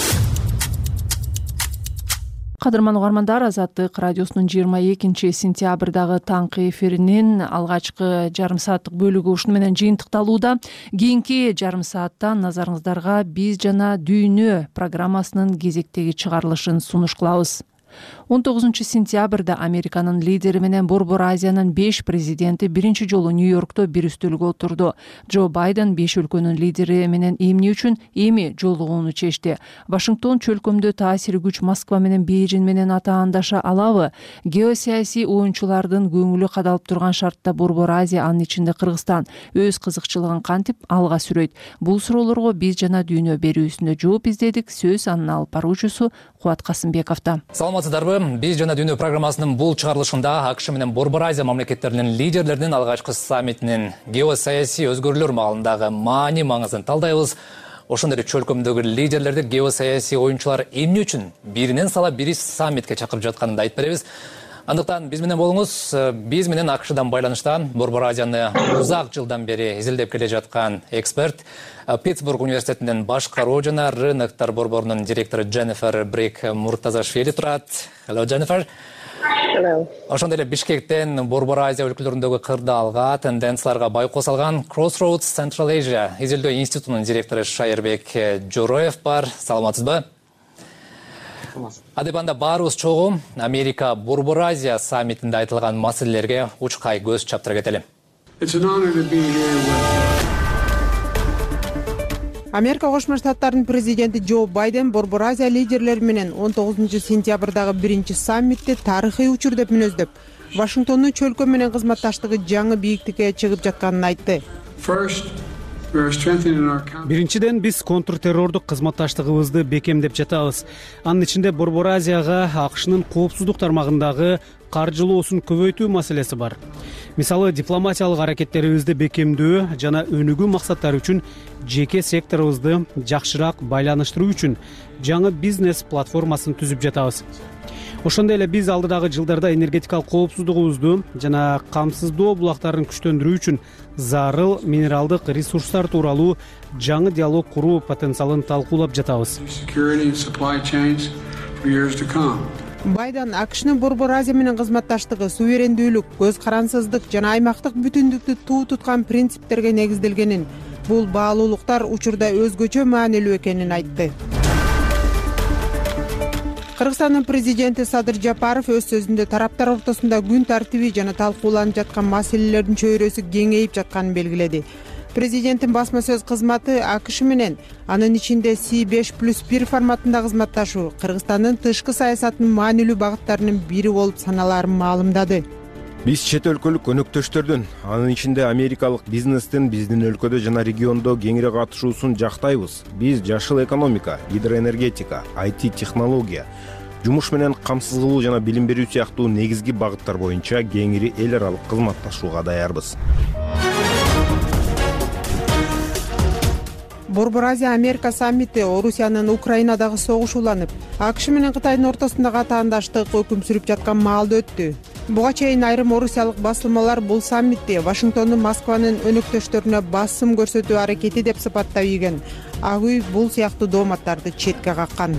B: Кадырман угармандар, Азаттык радиосунун 22 сентябрдагы таңкы эфиринин алгачкы жарым сааттык бөлүгү ушуну менен жыйынтыкталууда. Кийинки жарым сааттан назарыңыздарга Биз жана дүйнө программасынын кезектеги чыгарылышын сунуш кылабыз. 19 сентябрда Американын лидери менен Борбор Азиянын 5 президенти биринчи жолу Нью-Йоркто бир үстөлгө отурду. Джо Байден 5 өлкөнүн лидери менен эмне үчүн эми жолугууну чечти. Вашингтон чөлкөмдө таасири күч Москва менен Бейжин менен атаандаша алабы? Геосаясий оюнчулардын көңүлү кадалып турган шартта Борбор Азия, анын ичинде Кыргызстан өз кызыкчылыгын кантип алга сүрөйт? Бул суроолорго Биз жана дүйнө берүүсүндө жооп издедик. Сөз анын алып баруучусу Кубат Касымбековдо.
E: Саламатсыздарбы? Биз жана дүйнө программасынын бул чыгарылышында АКШ менен Борбор Азия мамлекеттеринин лидерлеринин алгачкы саммитинин геосаясий өзгөрүүлөр маалындагы маани маңызын талдайбыз. Ошондой эле чөлкөмдөгү лидерлерди геосаясий оюнчулар эмне үчүн биринен сала бири саммитке чакырып жатканын да айтып беребиз. Андыктан биз менен болуңуз. Биз менен АКШдан байланышта Борбор Азияны узак жылдан бери изилдеп келе жаткан эксперт, Питтсбург университетинин башкаруу жана рыноктор борборунун директору Дженнифер Брик Муртазашвили турат. Hello, Jennifer.
H: Hello.
E: Ошондой эле Бишкектен Борбор Азия өлкөлөрүндөгү кырдаалга, тенденцияларга байкоо салган Crossroads Central Asia изилдөө институтунун директору Шайырбек Жороев бар. Саламатсызбы? Адебанда баарыбыз чогуу Америка Борбор Азия саммитинде айтылган маселелерге учкай көз чаптыра кетели.
L: Америка Кошмо Штаттарынын президенти Джо Байден Борбор Азия лидерлери менен 19 сентябрдагы биринчи саммитти тарыхый учур деп мүнөздөп, Вашингтондун чөлкө менен кызматташтыгы жаңы бийиктикке чыгып жатканын айтты.
M: Биринчиден биз контртеррордук кызматташтыгыбызды бекемдеп жатабыз. Анын ичинде Борбор Азияга АКШнын коопсуздук тармагындагы каржылоосун көбөйтүү маселеси бар. Мисалы, дипломатиялык аракеттерибизди бекемдөө жана өнүгүү максаттары үчүн жеке секторубузду жакшыраак байланыштыруу үчүн жаңы бизнес платформасын түзүп жатабыз. Ошондой эле биз алдыдагы жылдарда энергетикалык коопсуздугубузду жана камсыздоо булактарын күчтөндүрүү үчүн зарыл минералдык ресурстар тууралуу жаңы диалог куруу потенциалын талкуулап жатабыз.
L: Байден АКШнын Борбор Азия менен кызматташтыгы суверендүүлүк, көз карансыздык жана аймактык бүтүндүктү туу туткан принциптерге негизделгенин, бул баалуулуктар учурда өзгөчө маанилүү экенин айтты. Кыргызстандын президенти Садыр Жапаров өз сөзүндө тараптар ортосунда күн тартиби жана талкууланып жаткан маселелердин чөйрөсү кеңейип жатканын белгиледи. Президенттин басма сөз кызматы АКШ менен, анын ичинде C5+1 форматында кызматташуу Кыргызстандын тышкы саясатынын маанилүү багыттарынын бири болуп саналарын маалымдады.
R: Биз чет өлкөлүк өнөктөштөрдүн, анын ичинде америкалык бизнестин биздин өлкөдө жана региондо кеңири катышуусун жактайбыз. Биз жашыл экономика, гидроэнергетика, IT технология, жумуш менен камсыз кылуу жана билим берүү сыяктуу негизги багыттар боюнча кеңири эл аралык кызматташууга даярбыз.
L: Борбор Азия Америка саммити Орусиянын Украинадагы согуш уланып, АКШ менен Кытайдын ортосундагы атаандаштык өкүм сүрүп жаткан маалда өттү. Буга чейин айрым орусиялык басылмалар бул саммитти Вашингтондун Москванын өнөктөштөрүнө басым көрсөтүү аракети деп сыпаттап ийген. Ак үй бул сыяктуу дооматтарды четке каккан.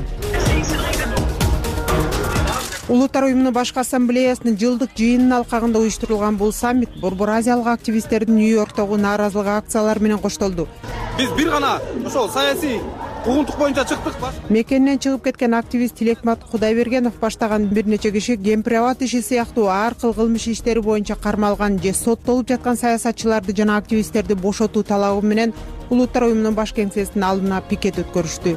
L: Улуттар уюмунун башкы ассамблеясынын жылдык жыйынынын алкагында уюштурулган бул саммит Борбор Азиялык активисттердин Нью-Йорктогу нааразылык акциялары менен коштолду.
A: Биз бир гана ошол саясий куугунтук боюнча чыктык.
L: Мекенинен чыгып кеткен активист Тилекмат Кудайбергенов баштаган бир нече киши Гемприват иши сыяктуу ар кыл кылмыш иштери боюнча кармалган же соттолуп жаткан саясатчыларды жана активисттерди бошотуу талабы менен Улуттар уюмунун баш кеңсесинин алдына пикет өткөрүштү.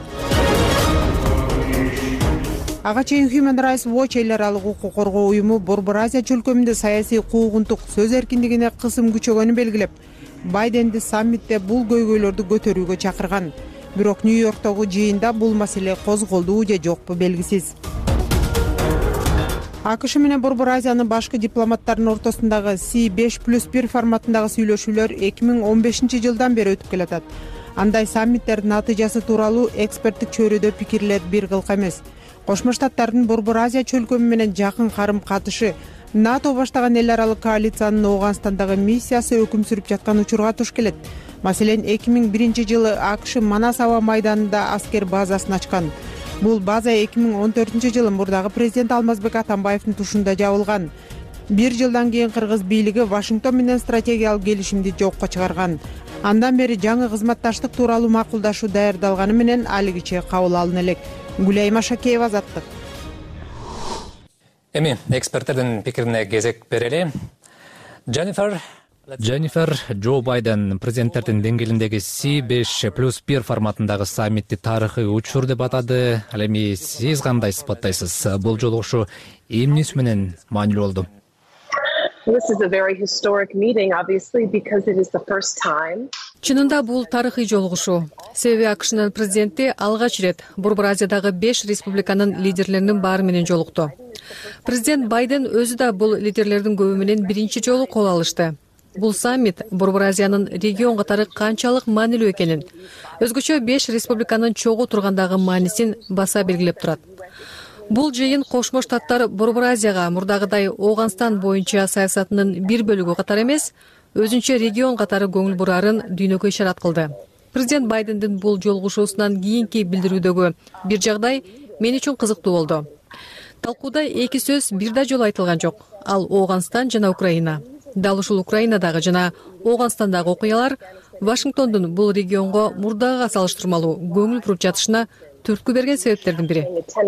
L: Ага чейин Human Rights Watch эл аралык укук коргоо уюму Борбор Азия чөлкөмүндө саясий куугунтук, сөз эркиндигине кысым күчөгөнүн белгилеп, Байденди саммитте бул көйгөйлөрдү көтөрүүгө чакырган. Бирок Нью-Йорктогу жыйында бул маселе козголду же жокпу белгисиз. АКШ менен Борбор Азиянын башкы дипломаттарынын ортосундагы C5+1 форматындагы сүйлөшүүлөр 2015 жылдан бери өтүп келатат. Андай саммиттердин натыйжасы тууралуу эксперттик чөйрөдө пикирлер бир кылка эмес. Кошмо Штаттардын Борбор Азия чөлкөмү менен жакын карым катышы, НАТО баштаган эл аралык коалициянын Ооганстандагы миссиясы өкүм сүрүп жаткан учурга туш келет. Маселен, 2001 жылы АКШ Манас аба майданында аскер базасын ачкан. Бул база 2014 жылы мурдагы президент Алмазбек Атамбаевдин тушунда жабылган. Бир жылдан кийин кыргыз бийлиги Вашингтон менен стратегиялык келишимди жокко чыгарган. Андан бери жаңы кызматташтык тууралуу макулдашуу даярдалганы менен алигиче кабыл алына элек. Гүлай Машакеева, Азаттык.
E: Эми эксперттердин пикирине кезек берели. Дженнифер, Джо Байден президенттердин деңгээлиндеги C5+1 форматындагы саммитти тарыхый учур деп атады. Ал эми сиз кандай сыпаттайсыз? Бул жолугушуу эмнеси менен маанилүү болду?
D: Чынында бул тарыхый жолугушуу. Себеби АКШнын президенти алгач ирет Борбор Азиядагы 5 республиканын лидерлеринин баары менен жолукту. Президент Байден өзү да бул лидерлердин көбү менен биринчи жолу кол алышты. Бул саммит Борбор Азиянын регион катары канчалык маанилүү экенин, өзгөчө 5 республиканын чогуу тургандагы маанисин баса белгилеп турат. Бул жыйын Кошмо Штаттар Борбор Азияга мурдагыдай Ооганстан боюнча саясатынын бир бөлүгү катары эмес, өзүнчө регион катары көңүл бурарын дүйнөгө ишарат кылды. Президент Байдендин бул жолугушуусунан кийинки билдирүүдөгү бир жагдай мен үчүн кызыктуу болду. Талкууда эки сөз бир да жолу айтылган жок. Ал Ооганстан жана Украина. Дал ушул Украинадагы жана Ооганстандагы окуялар Вашингтондун бул регионго мурдагыга салыштырмалуу көңүл буруп жатышына түрткү берген себептердин бири.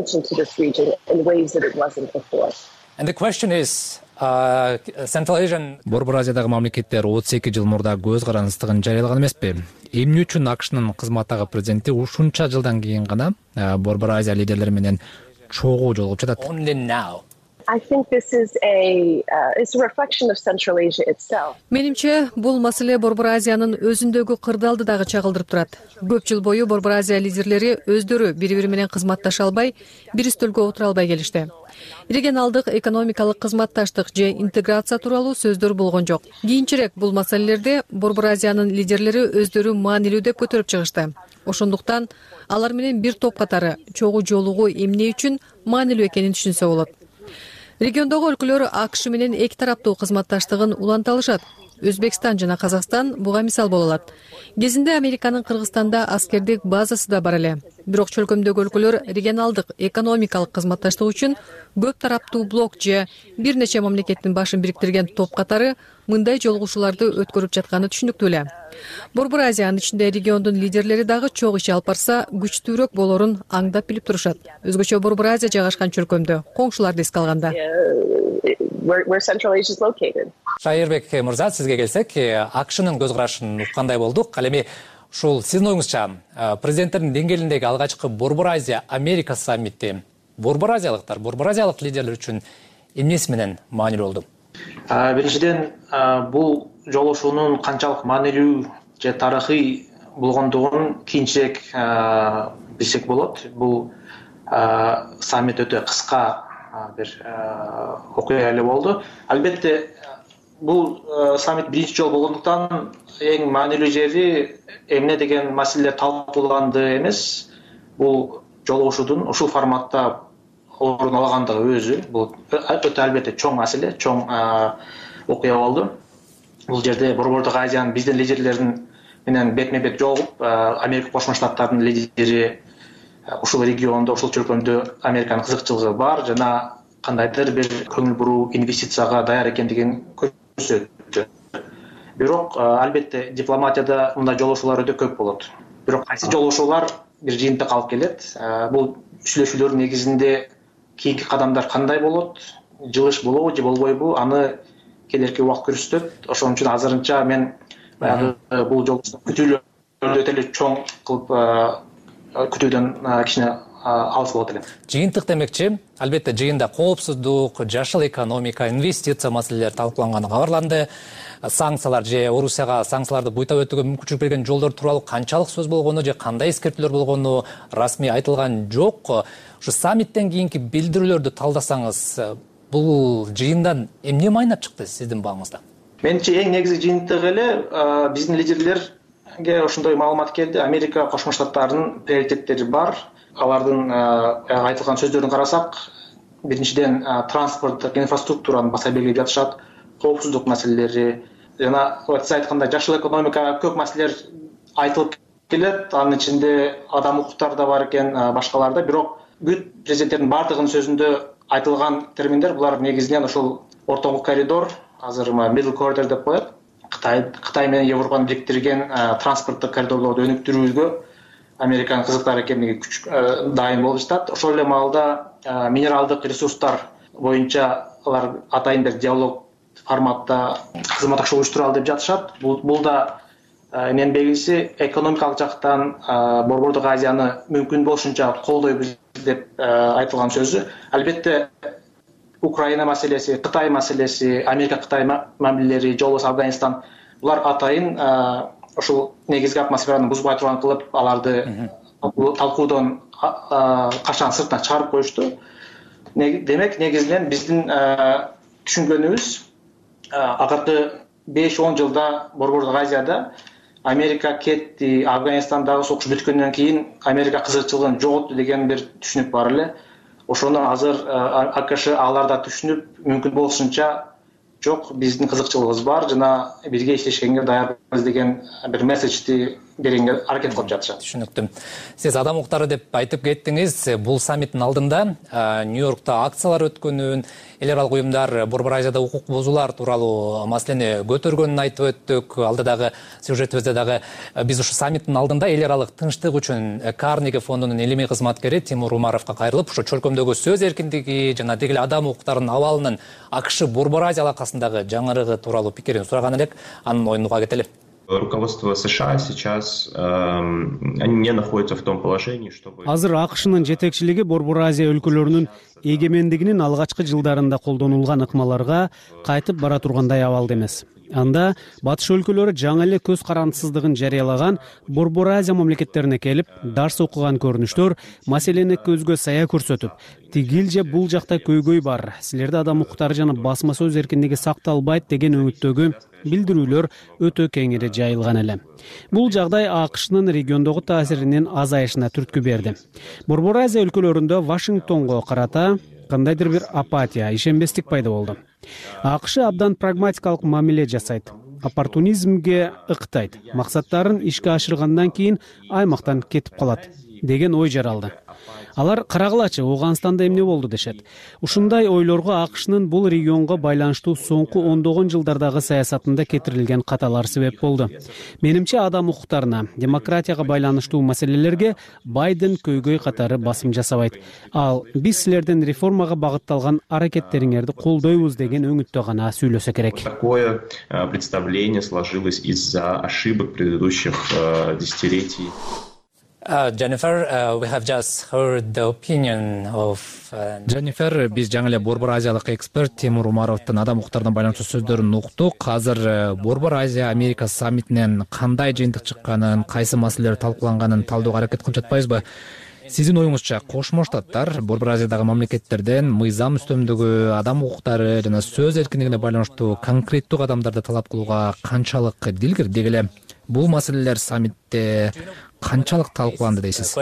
E: Борбор Азиядагы мамлекеттер 32 жыл мурда көз карандыстыгын жарыялаган эмеспи? Эмне үчүн АКШнын кызматтагы президенти ушунча жылдан кийин гана Борбор Азия лидерлери менен чогуу жолугуп жатат?
D: Менимче, бул маселе Борбор Азиянын өзүндөгү кырдаалды дагы чагылдырып турат. Көп жыл бою Борбор Азия лидерлери өздөрү бири-бири менен кызматташа албай, бир үстөлгө отура албай келишти. Регионалдык экономикалык кызматташтык же интеграция тууралуу сөздөр болгон жок. Кийинчерээк бул маселелерде Борбор Азиянын лидерлери өздөрү маанилүү деп көтөрүп чыгышты. Ошондуктан алар менен бир топ катары чогуу жолугуу эмне үчүн маанилүү экенин түшүнсө болот. Региондогу өлкөлөр АКШ менен эки тараптуу кызматташтыгын уланталышат. Өзбекстан жана Казакстан буга мисал боло алат. Кезинде Американын Кыргызстанда аскердик базасы да бар эле. Бирок чөлкөмдөгү өлкөлөр регионалдык экономикалык кызматташтык үчүн көп тараптуу блок же бир нече мамлекеттин башын бириктирген топ катары мындай жолугушууларды өткөрүп жатканы түшүнүктүү эле. Борбор Азиянын ичинде региондун лидерлери дагы чогуу иш алып барса, күчтүүрөөк болорун аңдап билип турушат. Өзгөчө Борбор Азия жайгашкан чөлкөмдө, коңшуларды эске алганда.
E: Шайырбек мырза, сизге келсек, АКШнын көз карашын уккандай болдук. Ал эми ушул сиздин оюңузча президенттердин деңгээлиндеги алгачкы Борбор Азия Америка саммити Борбор Азиялыктар, Борбор Азиялык лидерлер үчүн эмнеси менен маанилүү болду?
H: Биринчиден, бул жолугушуунун канчалык маанилүү же тарыхый болгондугун кийинчерээк билсек болот. Бул саммит өтө кыска бир окуя эле болду. Албетте бул саммит биринчи жолу болгондуктан эң маанилүү жери эмне деген маселелер талкууланды эмес, бул жолугушуудун ушул форматта орун алгандыгы өзү бул өтө албетте чоң маселе, чоң окуя болду. Бул жерде Борбордук Азиянын биздин лидерлерин менен бетме бет жолугуп, Америка Кошмо Штаттарынын лидери ушул региондо, ушул чөлкөмдө Американын кызыкчылыгы бар жана кандайдыр бир көңүл буруу инвестицияга даяр экендигин көрсөттү. Бирок албетте дипломатияда мындай жолугушуулар өтө көп болот. Бирок кайсы жолугушуулар бир жыйынтыкка алып келет. Бул сүйлөшүүлөр негизинде кийинки кадамдар кандай болот, жылыш болобу же болбойбу, аны келерки убакыт көрсөтөт. Ошон үчүн азырынча мен бул жолу күтүүлөрдү өтө эле чоң кылып күтүүдөн кичине алыс болот элем.
E: Жыйынтык демекчи, албетте жыйында коопсуздук, жашыл экономика, инвестиция маселелери талкууланганы кабарланды. Санкциялар же Орусияга санкцияларды буйта өтүүгө мүмкүнчүлүк берген жолдор тууралуу канчалык сөз болгону же кандай эскертүүлөр болгону расмий айтылган жок. Ушу саммиттен кийинки билдирүүлөрдү талдасаңыз, бул жыйындан эмне майнап чыкты сиздин багыңызда?
H: Менимче эң негизги жыйынтыгы эле биздин лидерлерге ошондой маалымат келди. Америка Кошмо Штаттарынын приоритеттери бар. Алардын айтылган сөздөрүн карасак, биринчиден транспорттук инфраструктураны баса белгилеп жатышат, коопсуздук маселелери жана сиз айткандай жашыл экономика көп маселелер айтылып келет. Анын ичинде адам укуктары да бар экен, башкалар да. Бирок бүт президенттердин бардыгынын сөзүндө айтылган терминдер булар негизинен ошол ортоңку коридор, азыр middle corridor деп коет. Кытай менен Европаны бириктирген транспорттук коридорлорду өнүктүрүүгө Американын кызыктар экендиги дайым болуп жатат. Ошол эле маалда минералдык ресурстар боюнча алар атайын бир диалог форматта кызматташуу уюштуралы деп жатышат. Бул да эмненин белгиси, экономикалык жактан Борбордук Азияны мүмкүн болушунча колдойбуз деп айтылган сөзү. Албетте Украина маселеси, Кытай маселеси, Америка-Кытай мамилелери, же болбосо Афганистан, булар атайын ошол негизги атмосфераны бузбай турган кылып, аларды талкуудон качан сыртына чыгарып коюшту. Демек, негизинен биздин түшүнгөнүбүз, акыркы 5-10 жылда Борбордук Азияда Америка кетти, Афганистандагы согуш бүткөндөн кийин Америка кызыкчылыгын жоготту деген бир түшүнүк бар эле. Ошону азыр АКШ аларда түшүнүп, мүмкүн болушунча жок, биздин кызыкчылыгыбыз бар жана бирге иштешкенге даярбыз деген бир месседжди бергенге аракет кылып жатышат.
E: Түшүнүктүү. Сиз адам укуктары деп айтып кеттиңиз. Бул саммиттин алдында Нью-Йоркто акциялар өткөнүн, эл аралык уюмдар Борбор Азияда укук бузуулар тууралуу маселени көтөргөнүн айтып өттүк. Алда дагы сюжетибизде дагы биз ушу саммиттин алдында эл аралык тынчтык үчүн Карнеги фондунун илимий кызматкери Тимур Умаровго кайрылып, ушу чөлкөмдөгү сөз эркиндиги жана деги эле адам укуктарынын абалынын АКШ Борбор Азия алакасындагы жаңырыгы тууралуу пикирин сураган элек. Анын оюн уга кетели.
K: Руководство США сейчас они не находятся в том положении, чтобы...
M: Азыр АКШнын жетекчилиги Борбор Азия өлкөлөрүнүн эгемендигинин алгачкы жылдарында колдонулган ыкмаларга кайтып бара тургандай абалда эмес. Анда батыш өлкөлөрү жаңы эле көз карандысыздыгын жарыялаган Борбор Азия мамлекеттерине келип, дарс окуган көрүнүштөр маселени көзгө сая көрсөтүп, тигил же бул жакта көйгөй бар, силерде адам укуктары жана басма сөз эркиндиги сакталбайт деген өңүттөгү билдирүүлөр өтө кеңири жайылган эле. Бул жагдай АКШнын региондогу таасиринин азайышына түрткү берди. Борбор Азия өлкөлөрүндө Вашингтонго карата кандайдыр бир апатия, ишенбестик пайда болду. АКШ абдан прагматикалык мамиле жасайт, оппортунизмге ыктайт, максаттарын ишке ашыргандан кийин аймактан кетип калат деген ой жаралды. Алар карагылачы, Ооганстанда эмне болду дешет. Ушундай ойлорго АКШнын бул регионго байланыштуу соңку ондогон жылдардагы саясатында кетирилген каталар себеп болду. Менимче адам укуктарына, демократияга байланыштуу маселелерге Байден көйгөй катары басым жасабайт. Ал биз силердин реформага багытталган аракеттериңерди колдойбуз деген өңүттө гана сүйлөсө керек.
K: Такое представление сложилось из-за ошибок предыдущих десятилетий.
E: Jennifer, we have just heard the opinion of Jennifer, биз жаңы эле Борбор Азиялык эксперт Тимур Умаровдун адам укуктарына байланыштуу сөздөрүн уктук. Азыр Борбор Азия Америка саммитинен кандай жыйынтык чыкканын, кайсы маселелер талкууланганын талдоого аракет кылып жатпайбызбы? Сиздин оюңузча Кошмо Штаттар Борбор Азиядагы мамлекеттерден мыйзам үстөмдүгү, адам укуктары жана сөз эркиндигине байланыштуу конкреттүү кадамдарды талап кылууга канчалык дилгир? Деги эле бул маселелер саммитте канчалык талкууланды дейсиз?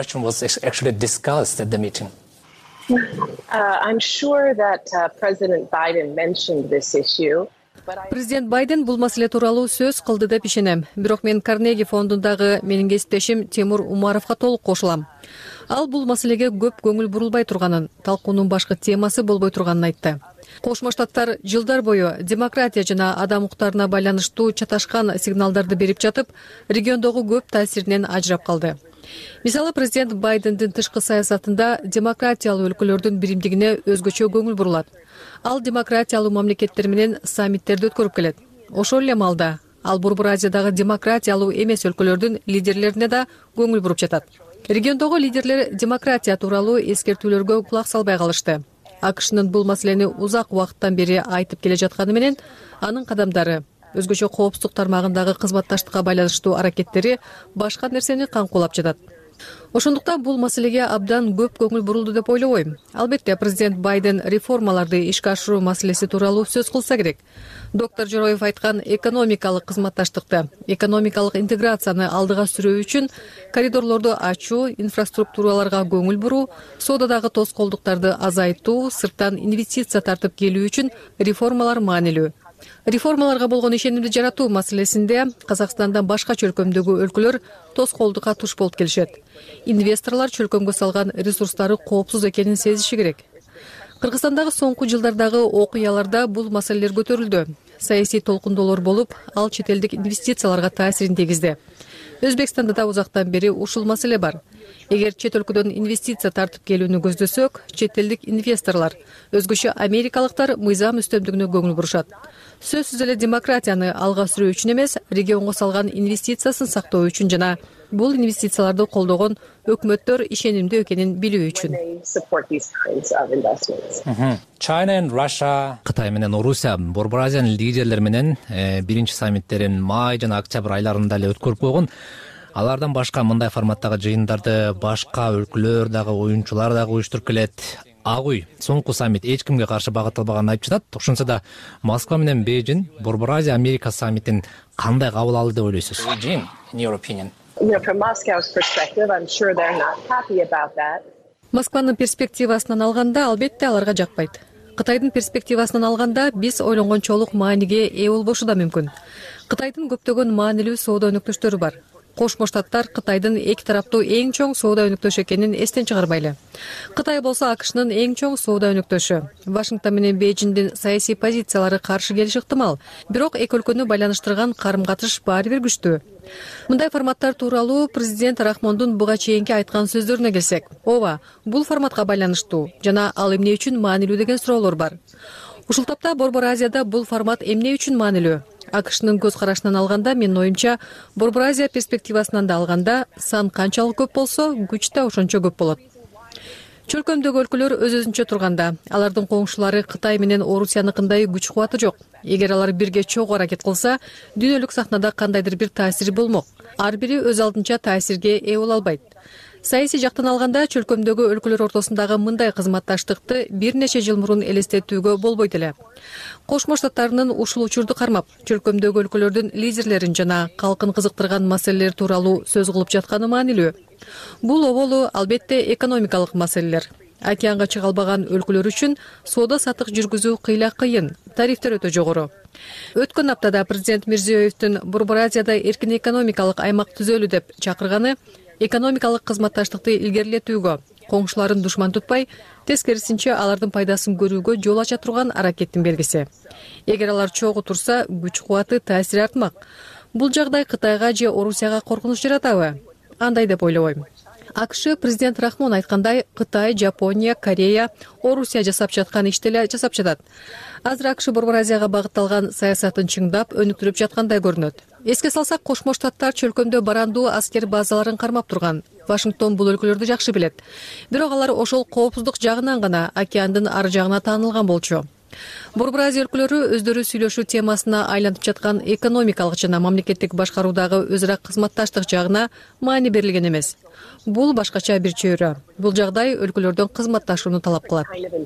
N: I'm sure that President Biden mentioned this issue.
D: Президент Байден бул маселе тууралуу сөз кылды деп ишенем. Бирок мен Карнеги фондундагы менин кесиптешим Тимур Умаровго толук кошулам. Ал бул маселеге көп көңүл бурулбай турганын, талкуунун башкы темасы болбой турганын айтты. Кошмо Штаттар жылдар бою демократия жана адам укуктарына байланыштуу чаташкан сигналдарды берип жатып, региондогу көп таасиринен ажырап калды. Мисалы, президент Байдендин тышкы саясатында демократиялуу өлкөлөрдүн биримдигине өзгөчө көңүл бурулат. Ал демократиялуу мамлекеттер менен саммиттерди өткөрүп келет. Ошол эле маалда ал Борбор Азиядагы демократиялуу эмес өлкөлөрдүн лидерлерине да көңүл буруп жатат. Региондогу лидерлер демократия тууралуу эскертүүлөргө кулак салбай калышты. АКШнын бул маселени узак убакыттан бери айтып келе жатканы менен анын кадамдары, өзгөчө коопсуздук тармагындагы кызматташтыкка байланыштуу аракеттери башка нерсени камкуулап жатат. Ошондуктан бул маселеге абдан көп көңүл бурулду деп ойлобойм. Албетте, президент Байден реформаларды ишке ашыруу маселеси тууралуу сөз кылса керек. Доктор Жороев айткан экономикалык кызматташтыкты, экономикалык интеграцияны алдыга сүрүү үчүн коридорлорду ачуу, инфраструктураларга көңүл буруу, соодадагы тоскоолдуктарды азайтуу, сырттан инвестиция тартып келүү үчүн реформалар маанилүү. Реформаларга болгон ишенимди жаратуу маселесинде Казакстандан башка чөлкөмдөгү өлкөлөр тоскоолдукка туш болуп келишет. Инвесторлор чөлкөмгө салган ресурстары коопсуз экенин сезиши керек. Кыргызстандагы соңку жылдардагы окуяларда бул маселелер көтөрүлдү. Саясий толкундоолор болуп, ал чет элдик инвестицияларга таасирин тийгизди. Өзбекстанда да узактан бери ушул маселе бар. Эгер чет өлкөдөн инвестиция тартып келүүнү көздөсөк, чет элдик инвесторлор, өзгөчө америкалыктар мыйзам үстөмдүгүнө көңүл бурушат. Сөзсүз эле демократияны алга сүрүү үчүн эмес, регионго салган инвестициясын сактоо үчүн жана бул инвестицияларды колдогон өкмөттөр ишенимдүү экенин билүү үчүн.
E: Кытай менен Орусия Борбор Азиянын лидерлери менен биринчи саммиттерин май жана октябрь айларында эле өткөрүп койгон. Алардан башка мындай форматтагы жыйындарды башка өлкөлөр дагы, оюнчулар дагы уюштуруп келет. Ак үй соңку саммит эч кимге каршы багытталбаганын айтып жатат. Ошонсо да Москва менен Бейжин Борбор Азия Америка саммитин кандай кабыл алды деп ойлойсуз?
D: Москванын перспективасынан алганда албетте аларга жакпайт. Кытайдын перспективасынан алганда биз ойлонгончолук мааниге ээ болбошу да мүмкүн. Кытайдын көптөгөн маанилүү соода өнөктөштөрү бар. Кошмо Штаттар Кытайдын эки тараптуу эң чоң соода өнөктөшү экенин эстен чыгарбайлы. Кытай болсо АКШнын эң чоң соода өнөктөшү. Вашингтон менен Бейжиңдин саясий позициялары каршы келиши ыктымал, бирок эки өлкөнү байланыштырган карым-катыш баары бир күчтүү. Мындай форматтар тууралуу президент Рахмондун буга чейинки айткан сөздөрүнө келсек, ооба, бул форматка байланыштуу жана ал эмне үчүн маанилүү деген суроолор бар. Ушул тапта Борбор Азияда бул формат эмне үчүн маанилүү? АКШнын көз карашынан алганда, менин оюмча, Борбор Азия перспективасынан да алганда, сан канчалык көп болсо, күч да ошончо көп болот. Чөлкөмдөгү өлкөлөр өз-өзүнчө турганда, алардын коңшулары Кытай менен Орусияныкындай күч кубаты жок. Эгер алар бирге чогуу аракет кылса, дүйнөлүк сахнада кандайдыр бир таасири болмок. Ар бири өз алдынча таасирге ээ боло албайт. Саясий жактан алганда, чөлкөмдөгү өлкөлөр ортосундагы мындай кызматташтыкты бир нече жыл мурун элестетүүгө болбойт эле. Кошмо Штаттарынын ушул учурду кармап, чөлкөмдөгү өлкөлөрдүн лидерлерин жана калкын кызыктырган маселелер тууралуу сөз кылып жатканы маанилүү. Бул оболу албетте экономикалык маселелер. Океанга чыга албаган өлкөлөр үчүн соода сатык жүргүзүү кыйла кыйын, тарифтер өтө жогору. Өткөн аптада президент Мирзиёевдин Борбор Азияда эркин экономикалык аймак түзөлү деп чакырганы экономикалык кызматташтыкты илгерилетүүгө, коңшуларын душман тутпай, тескерисинче алардын пайдасын көрүүгө жол ача турган аракеттин белгиси. Эгер алар чогуу турса, күч кубаты таасири артмак. Бул жагдай Кытайга же Орусияга коркунуч жаратабы? Андай деп ойлобойм. АКШ президент Рахмон айткандай, Кытай, Жапония, Корея, Орусия жасап жаткан ишти эле жасап жатат. Азыр АКШ Борбор Азияга багытталган саясатын чыңдап, өнүктүрүп жаткандай көрүнөт. Эске салсак, Кошмо Штаттар чөлкөмдө барандуу аскер базаларын кармап турган. Вашингтон бул өлкөлөрдү жакшы билет. Бирок алар ошол коопсуздук жагынан гана океандын ар жагына таанылган болчу. Борбор Азия өлкөлөрү өздөрү сүйлөшүү темасына айланып жаткан экономикалык жана мамлекеттик башкаруудагы өзү ара кызматташтык жагына маани берилген эмес. Бул башкача бир чөйрө. Бул жагдай өлкөлөрдөн кызматташууну талап кылат.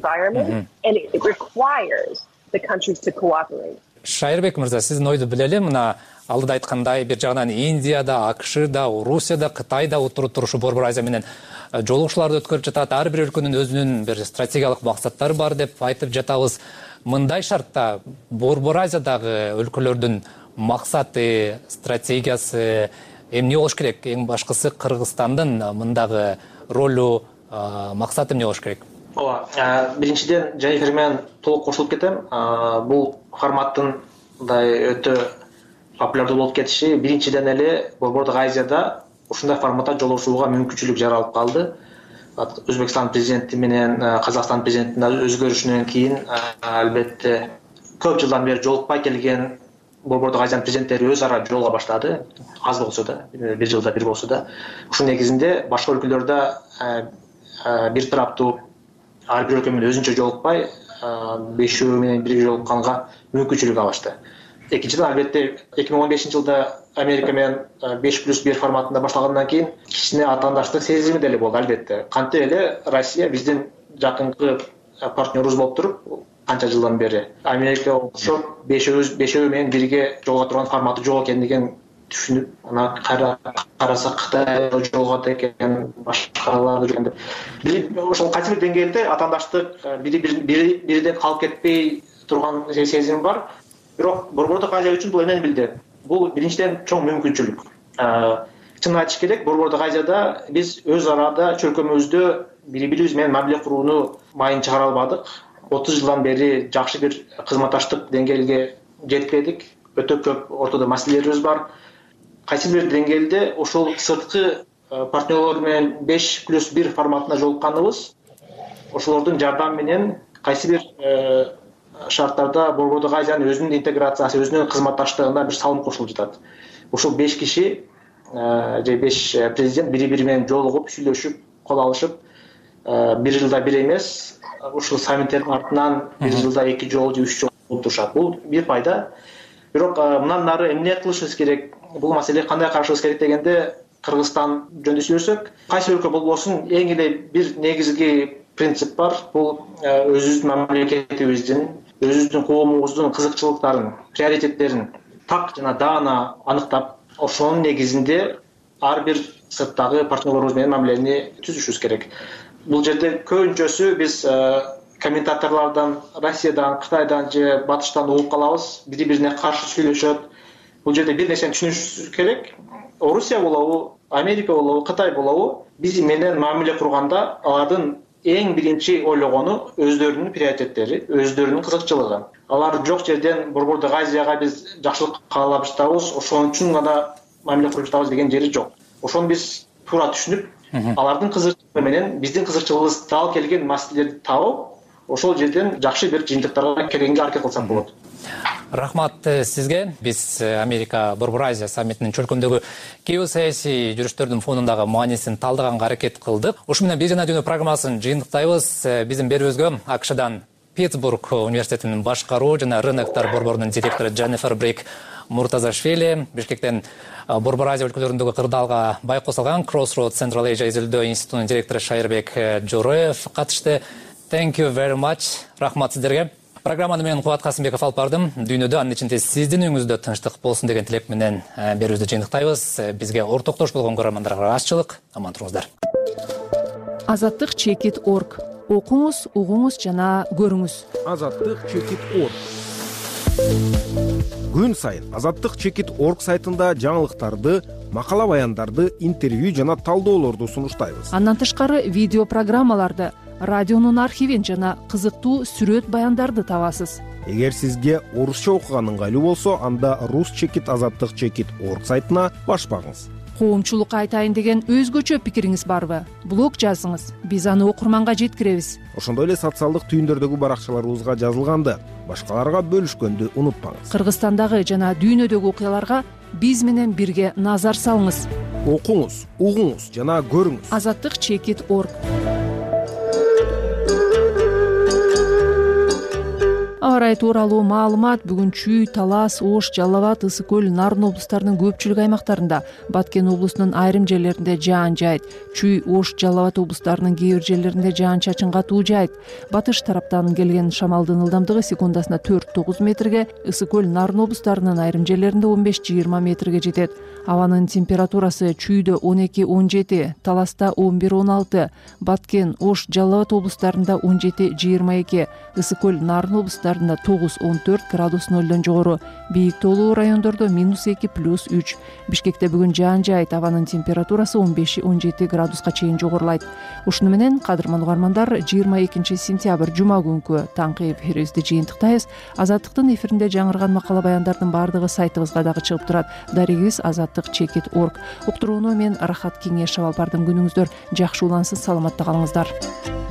E: Шайырбек мырза, сиздин ойду билели, мына алдыда айткандай бир жагынан Индияда, АКШда, Орусияда, Кытайда отуруп турушу Борбор Азия менен жолугушууларды өткөрүп жатат. Ар бир өлкөнүн өзүнүн бир стратегиялык максаттары бар деп айтып жатабыз. Мындай шартта Борбор Азиядагы өлкөлөрдүн максаты, стратегиясы эмне болуш керек? Эң башкысы Кыргызстандын мындагы ролу, максаты эмне болуш керек?
H: Ооба, биринчиден Жанифер менен толук кошулуп кетем. Бул форматтын мындай өтө популярдуу болуп кетиши биринчиден эле Борбордук Азияда ушундай форматта жолугушууга мүмкүнчүлүк жаралып калды. Өзбекстан президенти менен Казакстан президентинин өзгөрүшүнөн кийин албетте көп жылдан бери жолукпай келген Борбордук Азиянын президенттери өз ара жолуга баштады. Аз болсо да, бир жылда бир болсо да. Ушунун негизинде башка өлкөлөрдө бир тараптуу ар бир өлкө менен өзүнчө жолукпай, бешөө менен бирге жолукканга мүмкүнчүлүк алышты. Экинчиден албетте 2015-жылда Америка менен 5+1 форматында башталгандан кийин кичине атаандаштык сезими деле болду албетте. Кантип эле Россия биздин жакынкы партнерибиз болуп туруп, канча жылдан бери Америка окшоп бешөө менен бирге жолуга турган форматы жок экендигин түшүнүп, анан карасак Кытай жолугат экен, башкалар экен деп. Ошол кайсы бир деңгээлде атаандаштык бириден калып кетпей турган сезим бар. Бирок Борбордук Азия үчүн бул эмнени билди? Бул биринчиден чоң мүмкүнчүлүк. Чынын айтыш керек, Борбордук Азияда биз өз арада чөлкөмүздө бири-бирибиз менен мамиле курууну майын чыгара албадык. 30 жылдан бери жакшы бир кызматташтык деңгээлге жетпедик. Өтө көп ортодо маселелерибиз бар. Кайсы бир деңгээлде ошол сырткы партнерлор менен 5+1 форматына жолукканыбыз, ошолордун жардамы менен кайсы бир шарттарда Борбордук Азиянын өзүнүн интеграциясы, өзүнүн кызматташтыгына бир салым кошулуп жатат. Ушул 5 киши же 5 президент бири-бири менен жолугуп, сүйлөшүп, кол алышып, бир жылда бир эмес, ушул саммиттердин артынан бир жылда 2 жолу же 3 жолу болуп турушат. Бул бир пайда. Бирок мындан нары эмне кылышыбыз керек? Бул маселеге кандай карашыбыз керек дегенде, Кыргызстан жөнүндө сүйлөсөк, кайсы өлкө болбосун эң эле бир негизги принцип бар. Бул өзүбүздүн мамлекетибиздин, өзүбүздүн коомубуздун кызыкчылыктарын, приоритеттерин так жана даана аныктап, ошонун негизинде ар бир сырттагы партнерлорубуз менен мамилени түзүшүбүз керек. Бул жерде көбүнчөсү биз комментаторлордон, Россиядан, Кытайдан же Батыштан угуп калабыз, бири-бирине каршы сүйлөшөт. Бул жерде бир нерсени түшүнүшүбүз керек. Орусия болобу, Америка болобу, Кытай болобу, биз менен мамиле курганда алардын эң биринчи ойлогону өздөрүнүн приоритеттери, өздөрүнүн кызыкчылыгы. Алар жок жерден Борбордук Азияга биз жакшылык каалап жатабыз, ошон үчүн гана мамиле куруп жатабыз деген жери жок. Ошону биз туура түшүнүп, алардын кызыкчылыгы менен биздин кызыкчылыгыбыз дал келген маселелерди табып, ошол жерден жакшы бир жыйынтыктарга келгенге аракет кылсак болот.
E: Рахмат сизге. Биз Америка Борбор Азия саммитинин чөлкөмдөгү геосаясий жүрүштөрдүн фонундагы маанисин талдаганга аракет кылдык. Ушу менен Биз жана дүйнө программасын жыйынтыктайбыз. Биздин берүүбүзгө АКШдан Питтсбург университетинин башкаруу жана рыноктор борборунун директору Дженнифер Брик Муртазашвили, Бишкектен Борбор Азия өлкөлөрүндөгү кырдаалга байкоо салган Crossroads Central Asia изилдөө институтунун директору Шайырбек Жороев катышты. Thank you very much. Рахмат сиздерге. Программаны мен Кубат Касымбеков алып бардым. Дүйнөдө, анын ичинде сиздин үйүңүздө тынчтык болсун деген тилек менен берүүбүздү жыйынтыктайбыз. Бизге ортоктош болгон көрөрмандарга аччылык. Аман туруңуздар.
B: Azatlyk.org. Окуңуз, угуңуз жана көрүңүз.
R: Azatlyk.org. Күн сайын Azatlyk.org сайтында жаңылыктарды, макала баяндарды, интервью жана талдоолорду сунуштайбыз.
B: Андан тышкары видео программаларды, радионун архивин жана кызыктуу сүрөт баяндарды табасыз.
R: Эгер сизге орусча окуган ыңгайлуу болсо, анда rus.azatlyk.org сайтына башпаңыз.
B: Коомчулукка айтайын деген өзгөчө пикириңиз барбы? Блог жазыңыз. Биз аны окурманга жеткиребиз.
R: Ошондой эле социалдык түйүндөрдөгү баракчаларыбызга жазылганды башкаларга бөлүшкөндү унутпаңыз.
B: Кыргызстандагы жана дүйнөдөгү окуяларга биз менен бирге назар салыңыз.
R: Окуңуз, угуңуз жана көрүңүз.
B: Azatlyk.org. Аба ырайы тууралуу маалымат бүгүн Чүй, Талас, Ош, Жалал Абад, Ысык көл, Нарын облустарынын көпчүлүк аймактарында, Баткен облусунун айрым жерлеринде жаан жаайт. Чүй, Ош, Жалал Абад облустарынын кээ бир жерлеринде жаан-чачын катуу жаайт. Батыш тараптан келген шамалдын ылдамдыгы секундасына 4-9 метрге, Ысык көл, Нарын облустарынын айрым жерлеринде 15-20 метрге жетет. Абанын температурасы Чүйдө 12-17, Таласта 11-16, Баткен, Ош, Жалал Абад облустарында 17-22, Ысык көл, Нарын облустарында 9-14 градус нөлдөн жогору, бийик тоолуу райондордо -2 +3. Бишкекте бүгүн жаан жаайт, абанын температурасы 15-17 градуска чейин жогорулайт. Ушуну менен кадырман угармандар, 22 сентябрь жума күнкү таңкы эфирибизди жыйынтыктайбыз. Азаттыктын эфиринде жаңырган макала баяндардын баардыгы сайтыбызга дагы чыгып турат. Дарегибиз azattik.org. Уктурууну мен Рахат Кеңешова алып бардым. Күнүңүздөр жакшы улансын, саламатта калыңыздар.